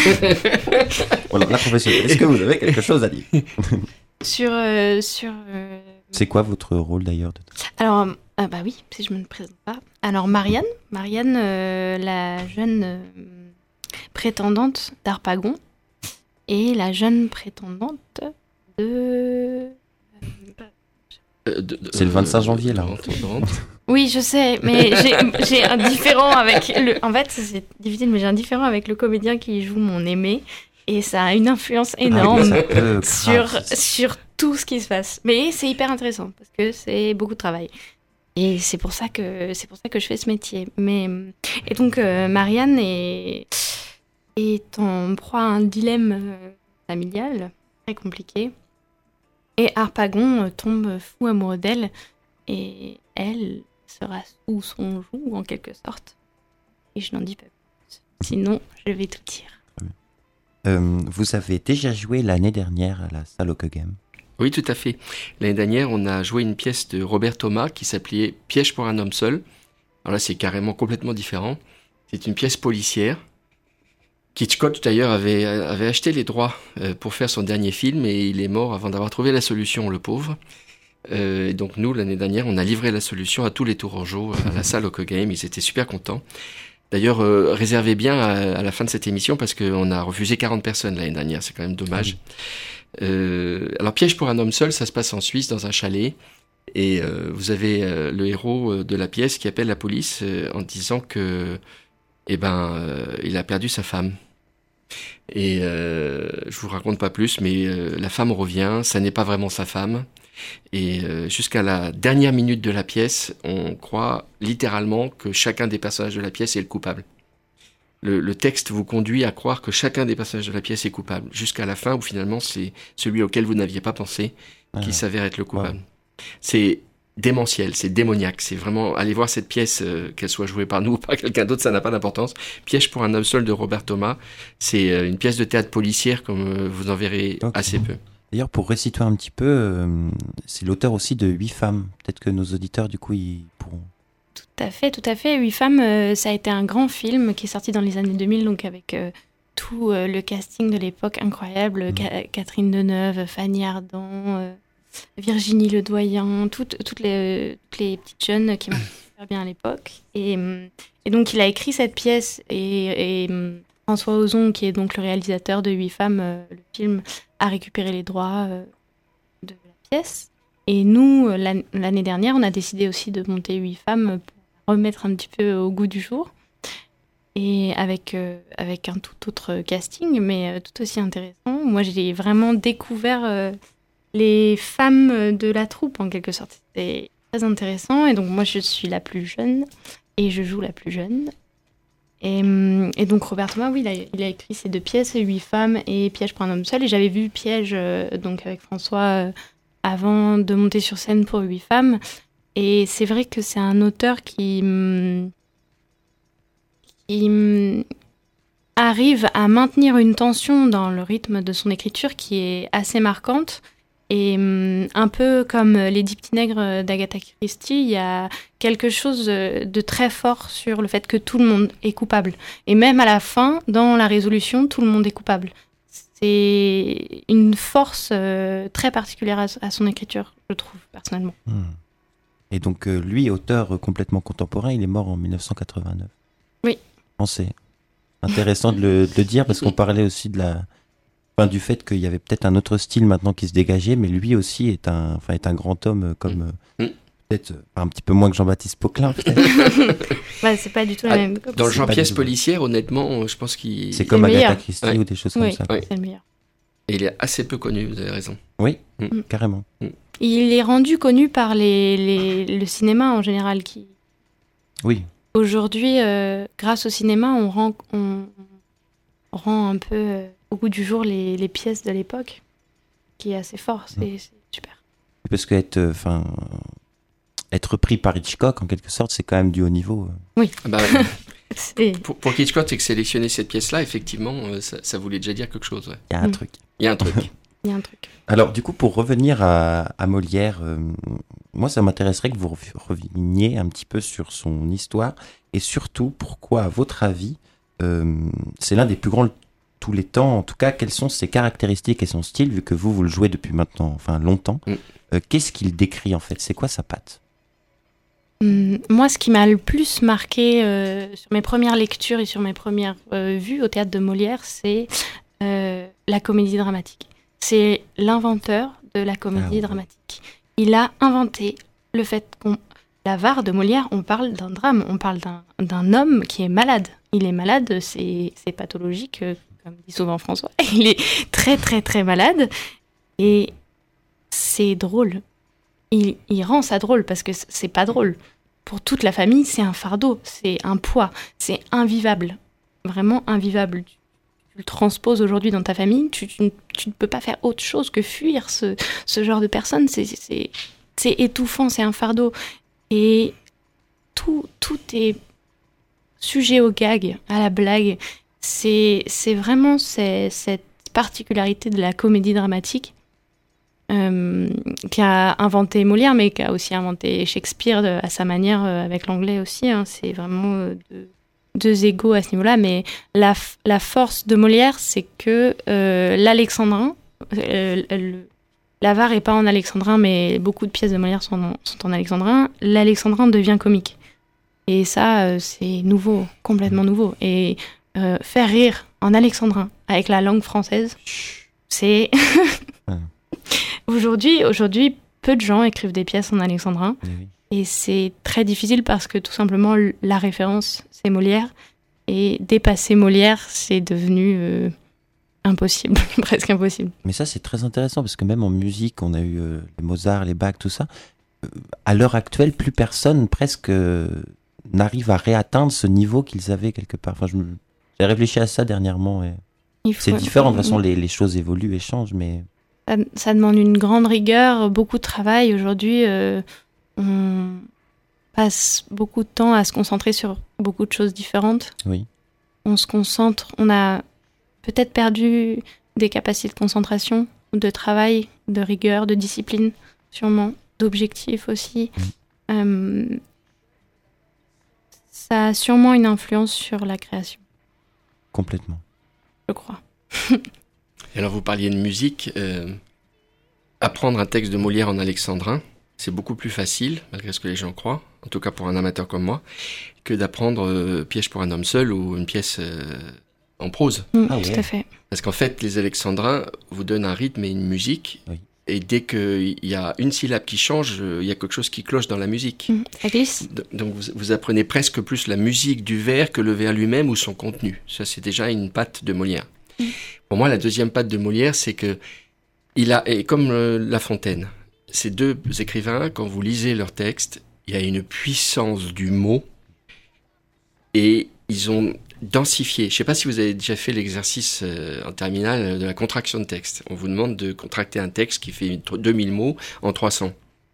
Voilà, la professionnelle. Est-ce que vous avez quelque chose à dire ? Sur... Euh, sur euh... C'est quoi votre rôle d'ailleurs de... Alors, euh, bah oui, si je me présente pas. Alors, Marianne, Marianne, euh, la jeune euh, prétendante d'Harpagon et la jeune prétendante de... Euh, de, de, C'est le vingt-cinq janvier, là. Oui, je sais, mais j'ai, j'ai un différent avec le... En fait, c'est difficile, mais j'ai un différent avec le comédien qui joue mon aimé. Et ça a une influence énorme ah, oui, sur, sur tout ce qui se passe. Mais c'est hyper intéressant, parce que c'est beaucoup de travail. Et c'est pour ça que, c'est pour ça que je fais ce métier. Mais, et donc, euh, Marianne est, est en proie à un dilemme euh, familial très compliqué. Et Harpagon euh, tombe fou amoureux d'elle. Et elle sera sous son joug, en quelque sorte. Et je n'en dis pas plus. Sinon, je vais tout dire. Euh, vous avez déjà joué l'année dernière à la salle Hockeghem ? Oui, tout à fait. L'année dernière, on a joué une pièce de Robert Thomas qui s'appelait « Piège pour un homme seul ». Alors là, c'est carrément complètement différent. C'est une pièce policière. Hitchcock, d'ailleurs, avait, avait acheté les droits euh, pour faire son dernier film et il est mort avant d'avoir trouvé la solution, le pauvre. Euh, et donc nous, l'année dernière, on a livré la solution à tous les Tourangeaux à la salle Hockeghem. Ils étaient super contents. D'ailleurs, euh, réservez bien à, à la fin de cette émission parce qu'on a refusé quarante personnes l'année dernière. C'est quand même dommage. Euh, alors, Piège pour un homme seul, ça se passe en Suisse, dans un chalet. Et euh, vous avez euh, le héros de la pièce qui appelle la police euh, en disant que, eh ben, euh, il a perdu sa femme. Et euh, je vous raconte pas plus, mais euh, la femme revient. Ça n'est pas vraiment sa femme. Et euh, jusqu'à la dernière minute de la pièce, on croit littéralement que chacun des personnages de la pièce est le coupable. Le, le texte vous conduit à croire que chacun des personnages de la pièce est coupable, jusqu'à la fin où finalement c'est celui auquel vous n'aviez pas pensé qui ah, s'avère être le coupable. Ouais. C'est démentiel, c'est démoniaque, c'est vraiment, allez voir cette pièce, euh, qu'elle soit jouée par nous ou par quelqu'un d'autre, ça n'a pas d'importance. Piège pour un homme seul de Robert Thomas, c'est euh, une pièce de théâtre policière comme euh, vous en verrez okay. assez peu. D'ailleurs, pour resituer un petit peu, euh, c'est l'auteur aussi de Huit femmes. Peut-être que nos auditeurs, du coup, ils pourront... Tout à fait, tout à fait. Huit femmes, euh, ça a été un grand film qui est sorti dans les années deux mille, donc avec euh, tout euh, le casting de l'époque incroyable. Mmh. Ca- Catherine Deneuve, Fanny Ardant, euh, Virginie Ledoyen, toutes, toutes, les, toutes les petites jeunes qui marchaient super bien à l'époque. Et, et donc, il a écrit cette pièce et... et François Ozon, qui est donc le réalisateur de Huit femmes, euh, le film, a récupéré les droits euh, de la pièce. Et nous, l'an- l'année dernière, on a décidé aussi de monter Huit femmes pour remettre un petit peu au goût du jour. Et avec, euh, avec un tout autre casting, mais euh, tout aussi intéressant. Moi, j'ai vraiment découvert euh, les femmes de la troupe, en quelque sorte. C'était très intéressant. Et donc, moi, je suis la plus jeune et je joue la plus jeune. Et, et donc Robert Thomas, oui, il a, il a écrit ces deux pièces, Huit femmes et Piège pour un homme seul. Et j'avais vu Piège euh, donc avec François euh, avant de monter sur scène pour Huit femmes. Et c'est vrai que c'est un auteur qui, qui arrive à maintenir une tension dans le rythme de son écriture qui est assez marquante. Et un peu comme Les Dix Petits Nègres d'Agatha Christie, il y a quelque chose de très fort sur le fait que tout le monde est coupable. Et même à la fin, dans la résolution, tout le monde est coupable. C'est une force euh, très particulière à, à son écriture, je trouve, personnellement. Mmh. Et donc, euh, lui, auteur complètement contemporain, il est mort en dix-neuf cent quatre-vingt-neuf. Oui. C'est intéressant de le, de le dire, parce qu'on parlait aussi de la... Enfin, du fait qu'il y avait peut-être un autre style maintenant qui se dégageait, mais lui aussi est un, enfin, est un grand homme comme... Mmh. Peut-être un petit peu moins que Jean-Baptiste Poquelin, peut-être. Ouais, c'est pas du tout la ah, même. Dans le genre pièce policière, honnêtement, je pense qu'il... C'est comme Agatha Christie ouais. ou des choses oui, comme ça. Oui, c'est le meilleur. Et il est assez peu connu, vous avez raison. Oui, mm. carrément. Mm. Il est rendu connu par les, les, le cinéma en général. Qui... Oui. Aujourd'hui, euh, grâce au cinéma, on rend, on, on rend un peu euh, au goût du jour les, les pièces de l'époque, qui est assez fort. C'est, mm. c'est super. Parce que être... Enfin... Euh, Être pris par Hitchcock, en quelque sorte, c'est quand même du haut niveau. Oui. Bah, pour, pour Hitchcock, c'est que sélectionner cette pièce-là, effectivement, ça, ça voulait déjà dire quelque chose. Ouais. Il y a un mmh. truc. Il y a un truc. Il y a un truc. Alors, du coup, pour revenir à, à Molière, euh, moi, ça m'intéresserait que vous reveniez un petit peu sur son histoire et surtout, pourquoi, à votre avis, euh, c'est l'un des plus grands de tous les temps. En tout cas, quelles sont ses caractéristiques et son style, vu que vous, vous le jouez depuis maintenant, enfin, longtemps. Mmh. Euh, qu'est-ce qu'il décrit, en fait ? C'est quoi sa patte ? Moi, ce qui m'a le plus marqué euh, sur mes premières lectures et sur mes premières euh, vues au théâtre de Molière, c'est euh, la comédie dramatique. C'est l'inventeur de la comédie ah, ouais. dramatique. Il a inventé le fait qu'on... L'Avare de Molière, on parle d'un drame, on parle d'un, d'un homme qui est malade. Il est malade, c'est, c'est pathologique, euh, comme dit souvent François. Il est très, très, très malade. Et c'est drôle. Il, il rend ça drôle parce que c'est pas drôle. Pour toute la famille, c'est un fardeau, c'est un poids, c'est invivable. Vraiment invivable. Tu, tu le transposes aujourd'hui dans ta famille, tu, tu, tu ne peux pas faire autre chose que fuir ce, ce genre de personnes. C'est, c'est, c'est étouffant, c'est un fardeau. Et tout, tout est sujet au gag, à la blague. C'est, c'est vraiment c'est, cette particularité de la comédie dramatique. Euh, qui a inventé Molière, mais qui a aussi inventé Shakespeare de, à sa manière, euh, avec l'anglais aussi. Hein. C'est vraiment euh, deux, deux égaux à ce niveau-là. Mais la, la force de Molière, c'est que euh, l'alexandrin, euh, le, l'Avare n'est pas en alexandrin, mais beaucoup de pièces de Molière sont en, sont en alexandrin. L'alexandrin devient comique. Et ça, euh, c'est nouveau, complètement nouveau. Et euh, faire rire en alexandrin avec la langue française, c'est... Aujourd'hui, aujourd'hui, peu de gens écrivent des pièces en alexandrin. Oui. Et c'est très difficile parce que tout simplement, la référence, c'est Molière. Et dépasser Molière, c'est devenu euh, impossible, presque impossible. Mais ça, c'est très intéressant parce que même en musique, on a eu euh, les Mozart, les Bach, tout ça. Euh, à l'heure actuelle, plus personne presque euh, n'arrive à réatteindre ce niveau qu'ils avaient quelque part. Enfin, je me... j'ai réfléchi à ça dernièrement. Et... Faut... C'est différent, de toute façon, les, les choses évoluent et changent, mais... Ça, ça demande une grande rigueur, beaucoup de travail. Aujourd'hui, euh, on passe beaucoup de temps à se concentrer sur beaucoup de choses différentes. Oui. On se concentre, on a peut-être perdu des capacités de concentration, de travail, de rigueur, de discipline, sûrement, d'objectifs aussi. Mmh. Euh, ça a sûrement une influence sur la création. Complètement. Je crois. Et alors vous parliez de musique, euh, apprendre un texte de Molière en alexandrin, c'est beaucoup plus facile, malgré ce que les gens croient, en tout cas pour un amateur comme moi, que d'apprendre euh, Piège pour un homme seul ou une pièce euh, en prose. Mmh, ah, tout ouais. à fait. Parce qu'en fait, les alexandrins vous donnent un rythme et une musique, oui. Et dès qu'il y a une syllabe qui change, il y a quelque chose qui cloche dans la musique. Mmh, ça glisse. Donc vous, vous apprenez presque plus la musique du vers que le vers lui-même ou son contenu. Ça, c'est déjà une patte de Molière. Mmh. Pour moi, la deuxième patte de Molière, c'est que il a, et comme euh, La Fontaine, ces deux écrivains, quand vous lisez leurs textes, il y a une puissance du mot et ils ont densifié. Je ne sais pas si vous avez déjà fait l'exercice euh, en terminale de la contraction de texte. On vous demande de contracter un texte qui fait deux mille mots en trois cents.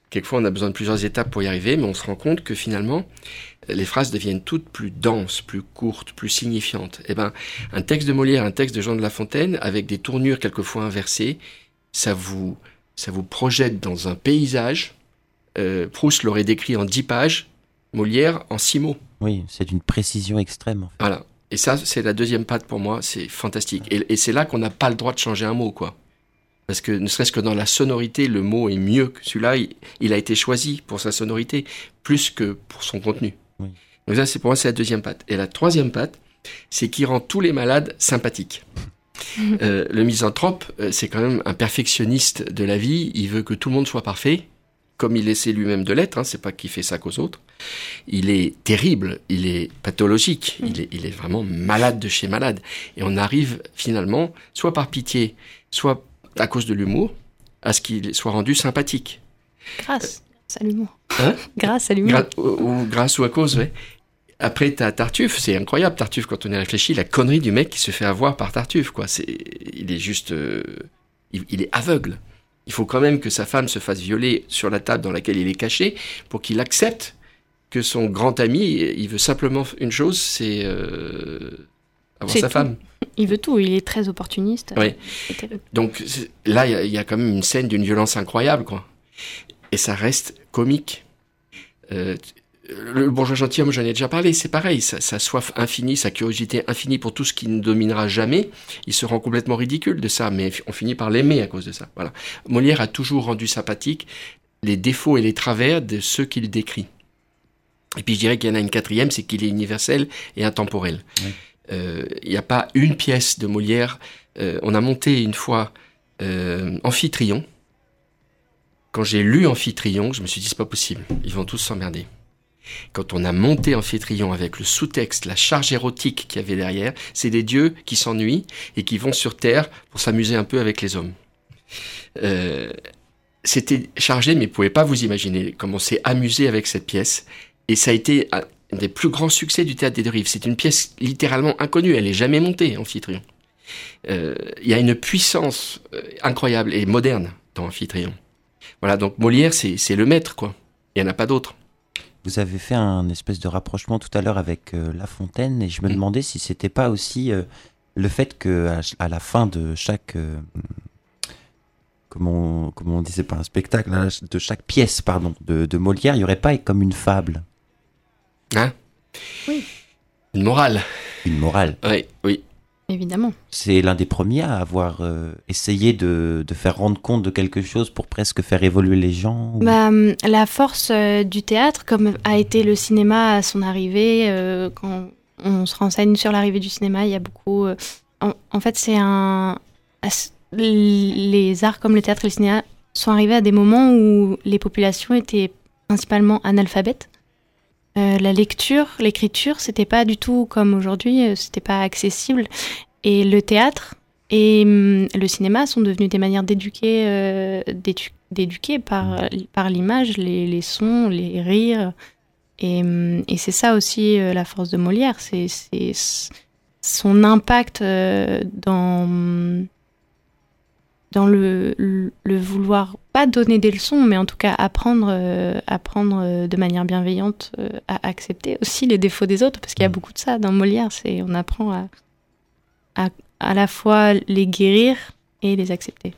Quelquefois, on a besoin de plusieurs étapes pour y arriver, mais on se rend compte que finalement, les phrases deviennent toutes plus denses, plus courtes, plus signifiantes. Eh ben, un texte de Molière, un texte de Jean de La Fontaine, avec des tournures quelquefois inversées, ça vous, ça vous projette dans un paysage. Euh, Proust l'aurait décrit en dix pages, Molière en six mots. Oui, c'est d'une précision extrême. En fait. Voilà. Et ça, c'est la deuxième patte pour moi, c'est fantastique. Et, et c'est là qu'on n'a pas le droit de changer un mot, quoi. Parce que ne serait-ce que dans la sonorité, le mot est mieux que celui-là. Il, il a été choisi pour sa sonorité, plus que pour son contenu. Oui. Donc ça, c'est pour moi, c'est la deuxième patte. Et la troisième patte, c'est qu'il rend tous les malades sympathiques. euh, le misanthrope, euh, c'est quand même un perfectionniste de la vie. Il veut que tout le monde soit parfait, comme il essaie lui-même de l'être. Hein, c'est pas qu'il fait ça qu'aux autres. Il est terrible, il est pathologique, il est, il est vraiment malade de chez malade. Et on arrive finalement, soit par pitié, soit à cause de l'humour, à ce qu'il soit rendu sympathique. Grâce à l'humour. Hein grâce à l'humour. Gra- ou, ou grâce ou à cause, ouais. Après, t'as Tartuffe, c'est incroyable, Tartuffe, quand on y réfléchit, la connerie du mec qui se fait avoir par Tartuffe, quoi. C'est, il est juste... Euh, il, il est aveugle. Il faut quand même que sa femme se fasse violer sur la table dans laquelle il est caché pour qu'il accepte que son grand ami, il veut simplement une chose, c'est euh, avoir C'est sa tout. femme. Il veut tout, il est très opportuniste. Oui. C'est terrible. Donc c'est- là, il y a- il y, a quand même une scène d'une violence incroyable, quoi. Et ça reste comique. Euh, le bourgeois gentilhomme, j'en ai déjà parlé, c'est pareil. Sa, sa soif infinie, sa curiosité infinie pour tout ce qui ne dominera jamais, il se rend complètement ridicule de ça, mais on finit par l'aimer à cause de ça. Voilà. Molière a toujours rendu sympathique les défauts et les travers de ceux qu'il décrit. Et puis je dirais qu'il y en a une quatrième, c'est qu'il est universel et intemporel. Oui. Euh, il n'y a pas une pièce de Molière. Euh, on a monté une fois euh, Amphitryon. Quand j'ai lu Amphitryon, je me suis dit c'est pas possible, ils vont tous s'emmerder. Quand on a monté Amphitryon avec le sous-texte, la charge érotique qu'il y avait derrière, c'est des dieux qui s'ennuient et qui vont sur Terre pour s'amuser un peu avec les hommes. Euh, c'était chargé, mais vous ne pouvez pas vous imaginer comment on s'est amusé avec cette pièce. Et ça a été un des plus grands succès du Théâtre des Deux Rives. C'est une pièce littéralement inconnue, elle n'est jamais montée, Amphitryon. Euh, il y a une puissance euh, incroyable et moderne dans Amphitryon. Voilà, donc Molière, c'est, c'est le maître, quoi. Il n'y en a pas d'autre. Vous avez fait un espèce de rapprochement tout à l'heure avec euh, La Fontaine, et je me Mm. demandais si c'était pas aussi euh, le fait que à, à la fin de chaque, euh, comment, on, comment on dit, c'est pas un spectacle, hein, de chaque pièce, pardon, de, de Molière, il y aurait pas comme une fable, Hein ? Oui. Une morale. une morale. Oui, oui. Évidemment. C'est l'un des premiers à avoir euh, essayé de, de faire rendre compte de quelque chose pour presque faire évoluer les gens. ou- Bah, hum, la force euh, du théâtre, comme a été le cinéma à son arrivée, euh, quand on se renseigne sur l'arrivée du cinéma, il y a beaucoup... euh, en, en fait, c'est un... as- Les arts comme le théâtre et le cinéma sont arrivés à des moments où les populations étaient principalement analphabètes. Euh, la lecture, l'écriture, c'était pas du tout comme aujourd'hui, euh, c'était pas accessible. Et le théâtre et hum, le cinéma sont devenus des manières d'éduquer, euh, d'édu- d'éduquer par, par l'image, les, les sons, les rires. Et, hum, et c'est ça aussi euh, la force de Molière, c'est, c'est s- son impact euh, dans, dans le, le, le vouloir, pas donner des leçons, mais en tout cas apprendre, euh, apprendre euh, de manière bienveillante euh, à accepter aussi les défauts des autres, parce qu'il y a beaucoup de ça dans Molière, c'est, on apprend à, à à la fois les guérir et les accepter.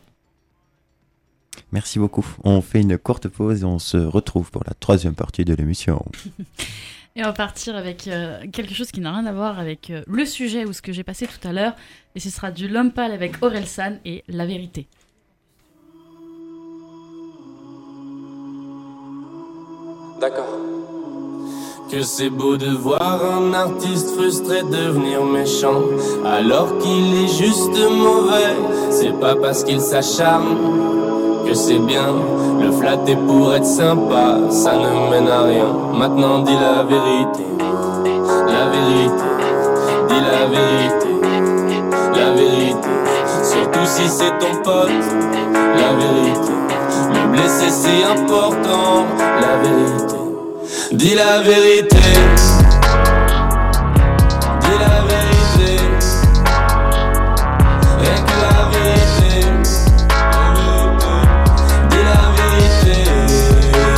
Merci beaucoup. On fait une courte pause et on se retrouve pour la troisième partie de l'émission. Et on va partir avec euh, quelque chose qui n'a rien à voir avec euh, le sujet ou ce que j'ai passé tout à l'heure. Et ce sera du L'Homme Pâle avec Orelsan et La Vérité. D'accord. Que c'est beau de voir un artiste frustré devenir méchant, alors qu'il est juste mauvais. C'est pas parce qu'il s'acharne que c'est bien. Le flatter pour être sympa, ça ne mène à rien. Maintenant dis la vérité, la vérité, dis la vérité, la vérité. Surtout si c'est ton pote, la vérité. Le blesser c'est important, la vérité. Dis la vérité. Dis la vérité. Rien que la vérité. Dis la vérité.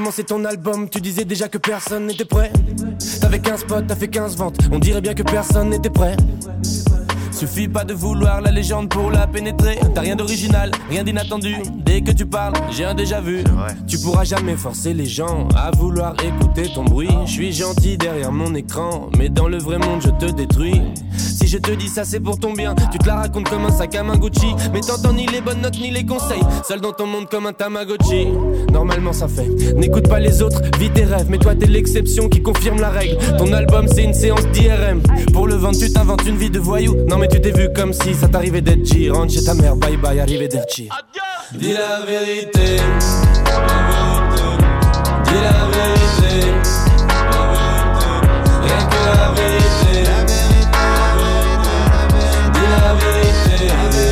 commencé ton album, tu disais déjà que personne n'était prêt. T'avais quinze potes, t'as fait quinze ventes, on dirait bien que personne n'était prêt. Suffit pas de vouloir la légende pour la pénétrer. T'as rien d'original, rien d'inattendu. Dès que tu parles, j'ai un déjà vu. Tu pourras jamais forcer les gens à vouloir écouter ton bruit. Je suis gentil derrière mon écran, mais dans le vrai monde je te détruis. Si je te dis ça c'est pour ton bien, tu te la racontes comme un sac à main Gucci, mais t'entends ni les bonnes notes ni les conseils. Seul dans ton monde comme un Tamagotchi. Normalement ça fait, n'écoute pas les autres, vis tes rêves. Mais toi t'es l'exception qui confirme la règle. Ton album c'est une séance d'I R M. Pour le vendre tu t'inventes une vie de voyou. Non mais tu t'es vu comme si ça t'arrivait d'être G. Rentre chez ta mère, bye bye, arrivederci. Dis la vérité, la vérité. Dis la vérité, la vérité. Rien que la vérité, la vérité, la vérité. Dis la vérité,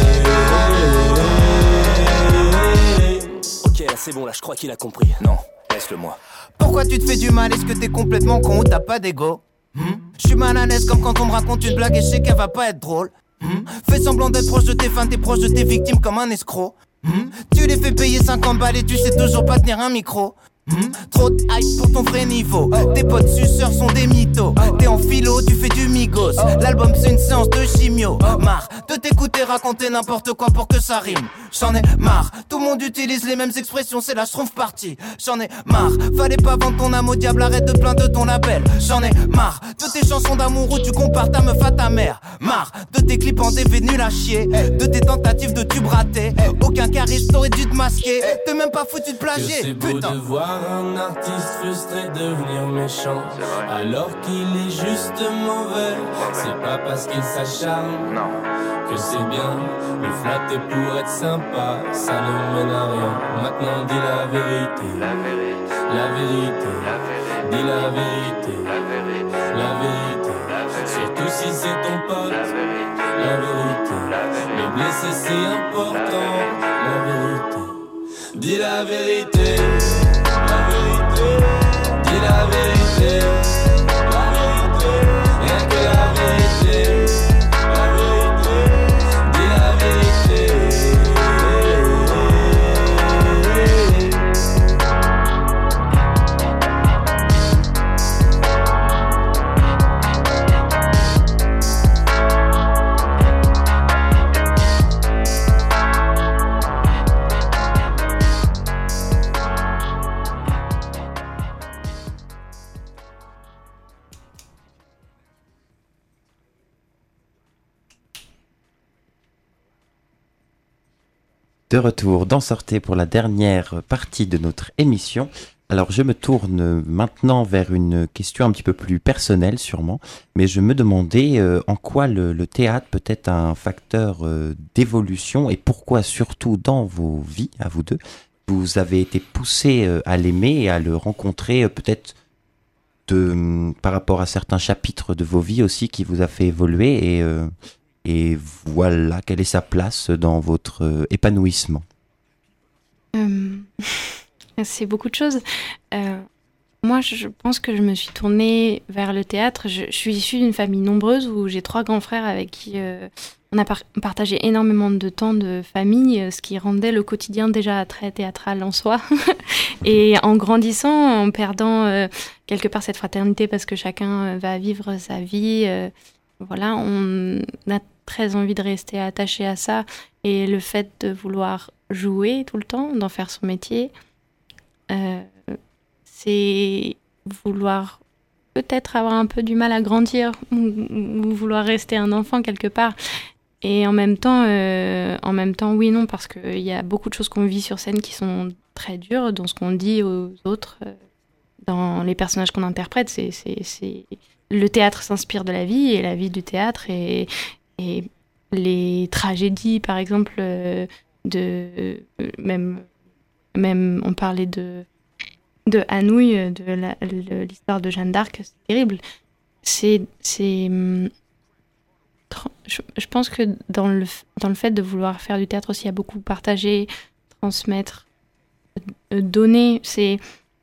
la vérité. Ok, là c'est bon, là je crois qu'il a compris. Non, laisse-le moi. Pourquoi tu te fais du mal? Est-ce que t'es complètement con ou t'as pas d'ego? hmm Je suis mal à l'aise comme quand on me raconte une blague et je sais qu'elle va pas être drôle. hmm Fais semblant d'être proche de tes fans, t'es proche de tes victimes comme un escroc. hmm Tu les fais payer cinquante balles et tu sais toujours pas tenir un micro. hmm Trop de hype pour ton vrai niveau. Tes potes suceurs sont des mythos. T'es en philo, tu fais du migos. L'album c'est une séance de chimio. Marre de t'écouter raconter n'importe quoi pour que ça rime. J'en ai marre, tout le monde utilise les mêmes expressions, c'est la schtroumpf partie. J'en ai marre, fallait pas vendre ton âme au diable, arrête de plaindre ton label. J'en ai marre de tes chansons d'amour où tu compares ta meuf à ta mère. Marre de tes clips en D V nuls à chier, de tes tentatives de tube raté. Aucun charisme t'aurait dû te masquer, t'es même pas foutu de plagier. C'est beau de voir un artiste frustré devenir méchant, alors qu'il est juste mauvais. C'est pas parce qu'il s'acharne que c'est bien. Le flatter pour être sympa, ça ne mène à rien. Maintenant dis la vérité, la vérité, la vérité. Dis la vérité, la vérité, la vérité. Surtout si c'est ton pote, la vérité. Le blesser c'est important, la vérité. Dis la vérité, la vérité. Dis la vérité, la vérité. Rien que la vérité, la vérité. Dis la vérité. De retour dans Sortez pour la dernière partie de notre émission. Alors je me tourne maintenant vers une question un petit peu plus personnelle sûrement, mais je me demandais euh, en quoi le, le théâtre peut être un facteur euh, d'évolution et pourquoi surtout dans vos vies, à vous deux, vous avez été poussés euh, à l'aimer et à le rencontrer euh, peut-être de, par rapport à certains chapitres de vos vies aussi qui vous a fait évoluer et... Euh, Et voilà, quelle est sa place dans votre euh, épanouissement? euh, C'est beaucoup de choses. Euh, moi, je pense que je me suis tournée vers le théâtre. Je, je suis issue d'une famille nombreuse où j'ai trois grands frères avec qui euh, on a par- partagé énormément de temps de famille, ce qui rendait le quotidien déjà très théâtral en soi. Et en grandissant, en perdant euh, quelque part cette fraternité parce que chacun va vivre sa vie, euh, voilà, on a très envie de rester attaché à ça, et le fait de vouloir jouer tout le temps, d'en faire son métier, euh, c'est vouloir peut-être avoir un peu du mal à grandir ou, ou vouloir rester un enfant quelque part. Et en même temps, euh, en même temps, oui, non, parce qu'il y a beaucoup de choses qu'on vit sur scène qui sont très dures dans ce qu'on dit aux autres, euh, dans les personnages qu'on interprète. C'est, c'est, c'est... Le théâtre s'inspire de la vie et la vie du théâtre, et Et les tragédies, par exemple, euh, de euh, même, même on parlait de de Anouilh, de la, le, l'histoire de Jeanne d'Arc, c'est terrible. C'est c'est je, je pense que dans le dans le fait de vouloir faire du théâtre aussi, il y a beaucoup partager, transmettre, donner. C'est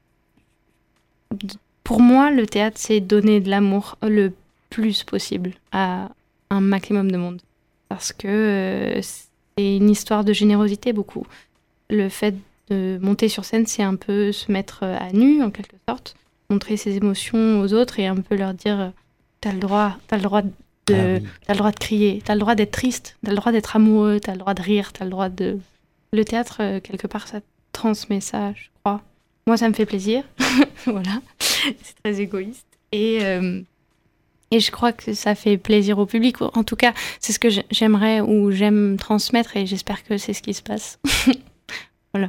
pour moi le théâtre, c'est donner de l'amour le plus possible à un maximum de monde, parce que euh, c'est une histoire de générosité beaucoup. Le fait de monter sur scène, c'est un peu se mettre à nu, en quelque sorte, montrer ses émotions aux autres et un peu leur dire « t'as le droit, t'as le droit de, ah oui. t'as le droit de crier, t'as le droit d'être triste, t'as le droit d'être amoureux, t'as le droit de rire, t'as le droit de... » Le théâtre, quelque part, ça transmet ça, je crois. Moi, ça me fait plaisir. Voilà. C'est très égoïste. Et... Euh, Et je crois que ça fait plaisir au public. En tout cas, c'est ce que j'aimerais ou j'aime transmettre et j'espère que c'est ce qui se passe. Voilà.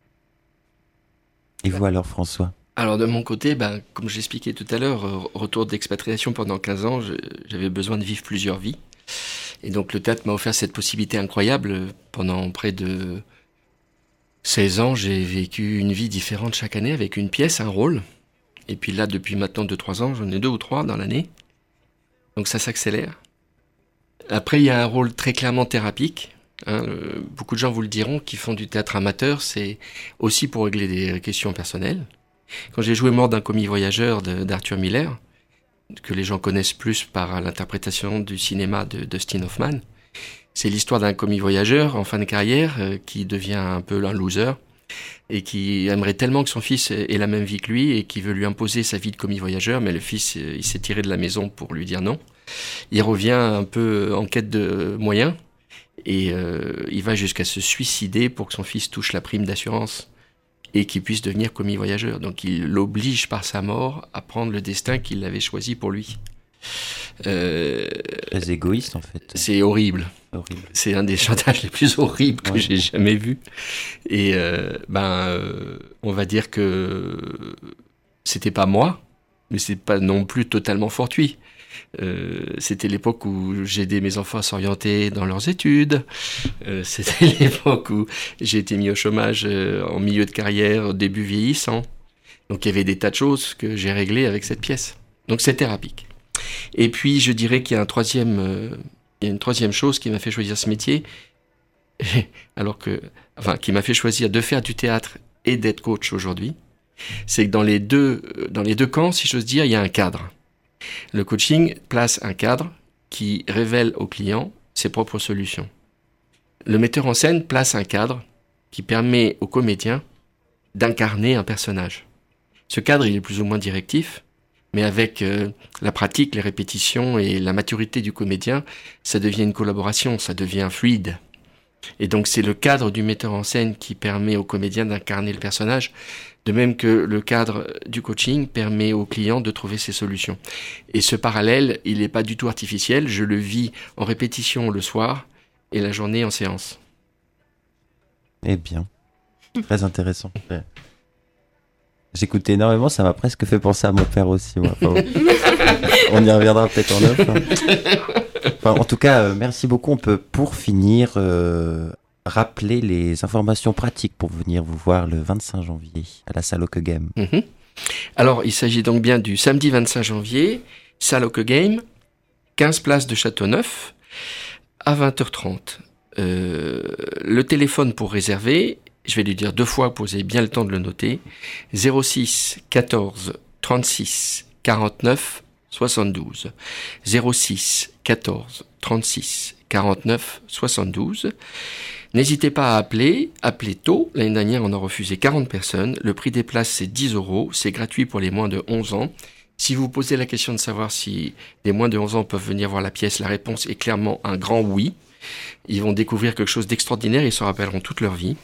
Et vous alors, François ? Alors de mon côté, ben, comme j'expliquais tout à l'heure, retour d'expatriation pendant quinze ans, je, j'avais besoin de vivre plusieurs vies. Et donc le théâtre m'a offert cette possibilité incroyable. Pendant près de seize ans, j'ai vécu une vie différente chaque année avec une pièce, un rôle. Et puis là, depuis maintenant deux trois ans, j'en ai deux ou trois dans l'année. Donc ça s'accélère. Après, il y a un rôle très clairement thérapique. Hein, euh, beaucoup de gens vous le diront qui font du théâtre amateur, c'est aussi pour régler des questions personnelles. Quand j'ai joué Mort d'un commis voyageur de, d'Arthur Miller, que les gens connaissent plus par l'interprétation du cinéma de Dustin Hoffman, c'est l'histoire d'un commis voyageur en fin de carrière euh, qui devient un peu un loser et qui aimerait tellement que son fils ait la même vie que lui et qui veut lui imposer sa vie de commis voyageur, mais le fils, il s'est tiré de la maison pour lui dire non. Il revient un peu en quête de moyens et euh, il va jusqu'à se suicider pour que son fils touche la prime d'assurance et qu'il puisse devenir commis voyageur. Donc il l'oblige par sa mort à prendre le destin qu'il avait choisi pour lui. Euh, Très égoïste en fait. C'est horrible. horrible. C'est un des chantages les plus horribles que ouais. j'ai jamais vu. Et euh, ben, euh, on va dire que c'était pas moi, mais c'est pas non plus totalement fortuit. Euh, c'était l'époque où j'aidais mes enfants à s'orienter dans leurs études. Euh, c'était l'époque où j'ai été mis au chômage euh, en milieu de carrière, début vieillissant. Donc il y avait des tas de choses que j'ai réglées avec cette pièce. Donc c'est thérapique. Et puis je dirais qu'il y a un troisième, euh, il y a une troisième chose qui m'a fait choisir ce métier, alors que, enfin, qui m'a fait choisir de faire du théâtre et d'être coach aujourd'hui. C'est que dans les deux, dans les deux camps, si j'ose dire, il y a un cadre. Le coaching place un cadre qui révèle au client ses propres solutions. Le metteur en scène place un cadre qui permet au comédien d'incarner un personnage. Ce cadre, il est plus ou moins directif, mais avec euh, la pratique, les répétitions et la maturité du comédien, ça devient une collaboration, ça devient fluide. Et donc c'est le cadre du metteur en scène qui permet au comédien d'incarner le personnage, de même que le cadre du coaching permet au client de trouver ses solutions. Et ce parallèle, il n'est pas du tout artificiel, je le vis en répétition le soir et la journée en séance. Eh bien, très intéressant. J'écoute énormément, ça m'a presque fait penser à mon père aussi. Moi. Enfin, on y reviendra peut-être en off. Hein. Enfin, en tout cas, euh, merci beaucoup. On peut, pour finir, euh, rappeler les informations pratiques pour venir vous voir le vingt-cinq janvier à la salle Ockeghem. Mmh. Alors, il s'agit donc bien du samedi vingt-cinq janvier, salle Ockeghem, quinze place de Châteauneuf, à vingt heures trente. Euh, le téléphone pour réserver, je vais lui dire deux fois pour que vous ayez bien le temps de le noter, zéro six quatorze trente-six quarante-neuf soixante-douze. zéro six quatorze trente-six quarante-neuf soixante-douze. N'hésitez pas à appeler, appelez tôt. L'année dernière, on a refusé quarante personnes. Le prix des places, c'est dix euros. C'est gratuit pour les moins de onze ans. Si vous posez la question de savoir si les moins de onze ans peuvent venir voir la pièce, la réponse est clairement un grand oui. Ils vont découvrir quelque chose d'extraordinaire, ils s'en rappelleront toute leur vie.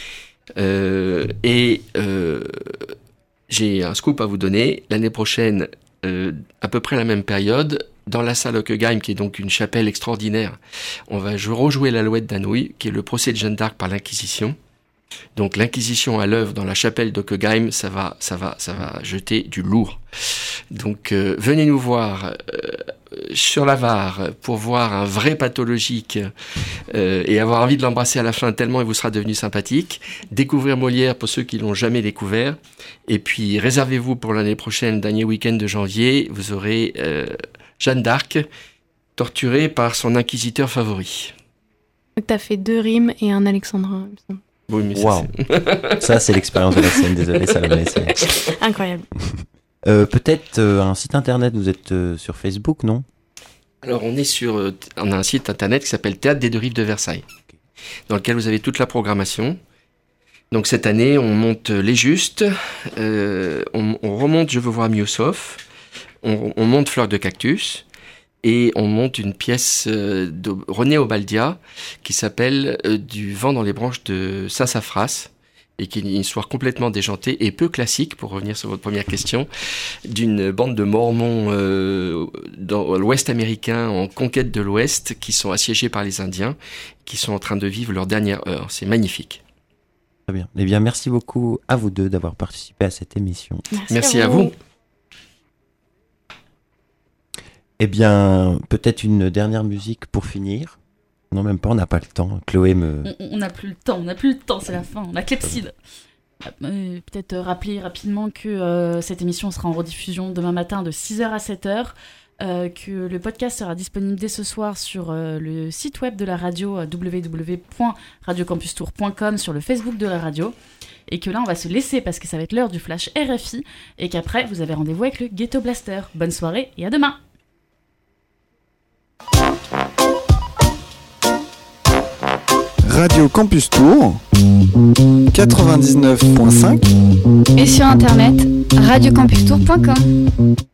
Euh, et euh, j'ai un scoop à vous donner. L'année prochaine, euh, à peu près la même période, dans la salle Ockeghem, qui est donc une chapelle extraordinaire, on va rejouer l'Alouette d'Anouilh, qui est le procès de Jeanne d'Arc par l'Inquisition. Donc l'Inquisition à l'œuvre dans la chapelle d'Ockeghem, ça va, ça va, ça va jeter du lourd. Donc euh, venez nous voir euh, sur la Var pour voir un vrai pathologique euh, et avoir envie de l'embrasser à la fin tellement il vous sera devenu sympathique. Découvrir Molière pour ceux qui l'ont jamais découvert. Et puis réservez-vous pour l'année prochaine, dernier week-end de janvier, vous aurez euh, Jeanne d'Arc torturée par son inquisiteur favori. Donc t'as fait deux rimes et un alexandrin, il me semble. Oui, mais wow. ça, ça, c'est l'expérience de la scène, désolé, ça va laisser. Incroyable. Euh, peut-être euh, un site internet, vous êtes euh, sur Facebook, non ? Alors, on est sur, euh, on a un site internet qui s'appelle Théâtre des Deux Rives de Versailles, dans lequel vous avez toute la programmation. Donc cette année, on monte Les Justes, euh, on, on remonte Je veux voir Miossoff, on, on monte Fleur de Cactus, et on monte une pièce euh, de René Obaldia qui s'appelle euh, Du vent dans les branches de Sassafras, et qui est une histoire complètement déjantée et peu classique, pour revenir sur votre première question, d'une bande de Mormons euh, dans l'Ouest américain en conquête de l'Ouest, qui sont assiégés par les Indiens, qui sont en train de vivre leur dernière heure. C'est magnifique. Très bien. Eh bien, merci beaucoup à vous deux d'avoir participé à cette émission. Merci, merci à vous. À vous. Eh bien, peut-être une dernière musique pour finir. Non, même pas, on n'a pas le temps. Chloé me... On n'a plus le temps, on n'a plus le temps, c'est la fin, la clepsydre. Euh, peut-être rappeler rapidement que euh, cette émission sera en rediffusion demain matin de six heures à sept heures, euh, que le podcast sera disponible dès ce soir sur euh, le site web de la radio, euh, w w w point radio campus tour point com, sur le Facebook de la radio, et que là on va se laisser parce que ça va être l'heure du flash R F I, et qu'après vous avez rendez-vous avec le Ghetto Blaster. Bonne soirée et à demain. Radio Campus Tour quatre-vingt-dix-neuf point cinq et sur internet radio campus tour point com.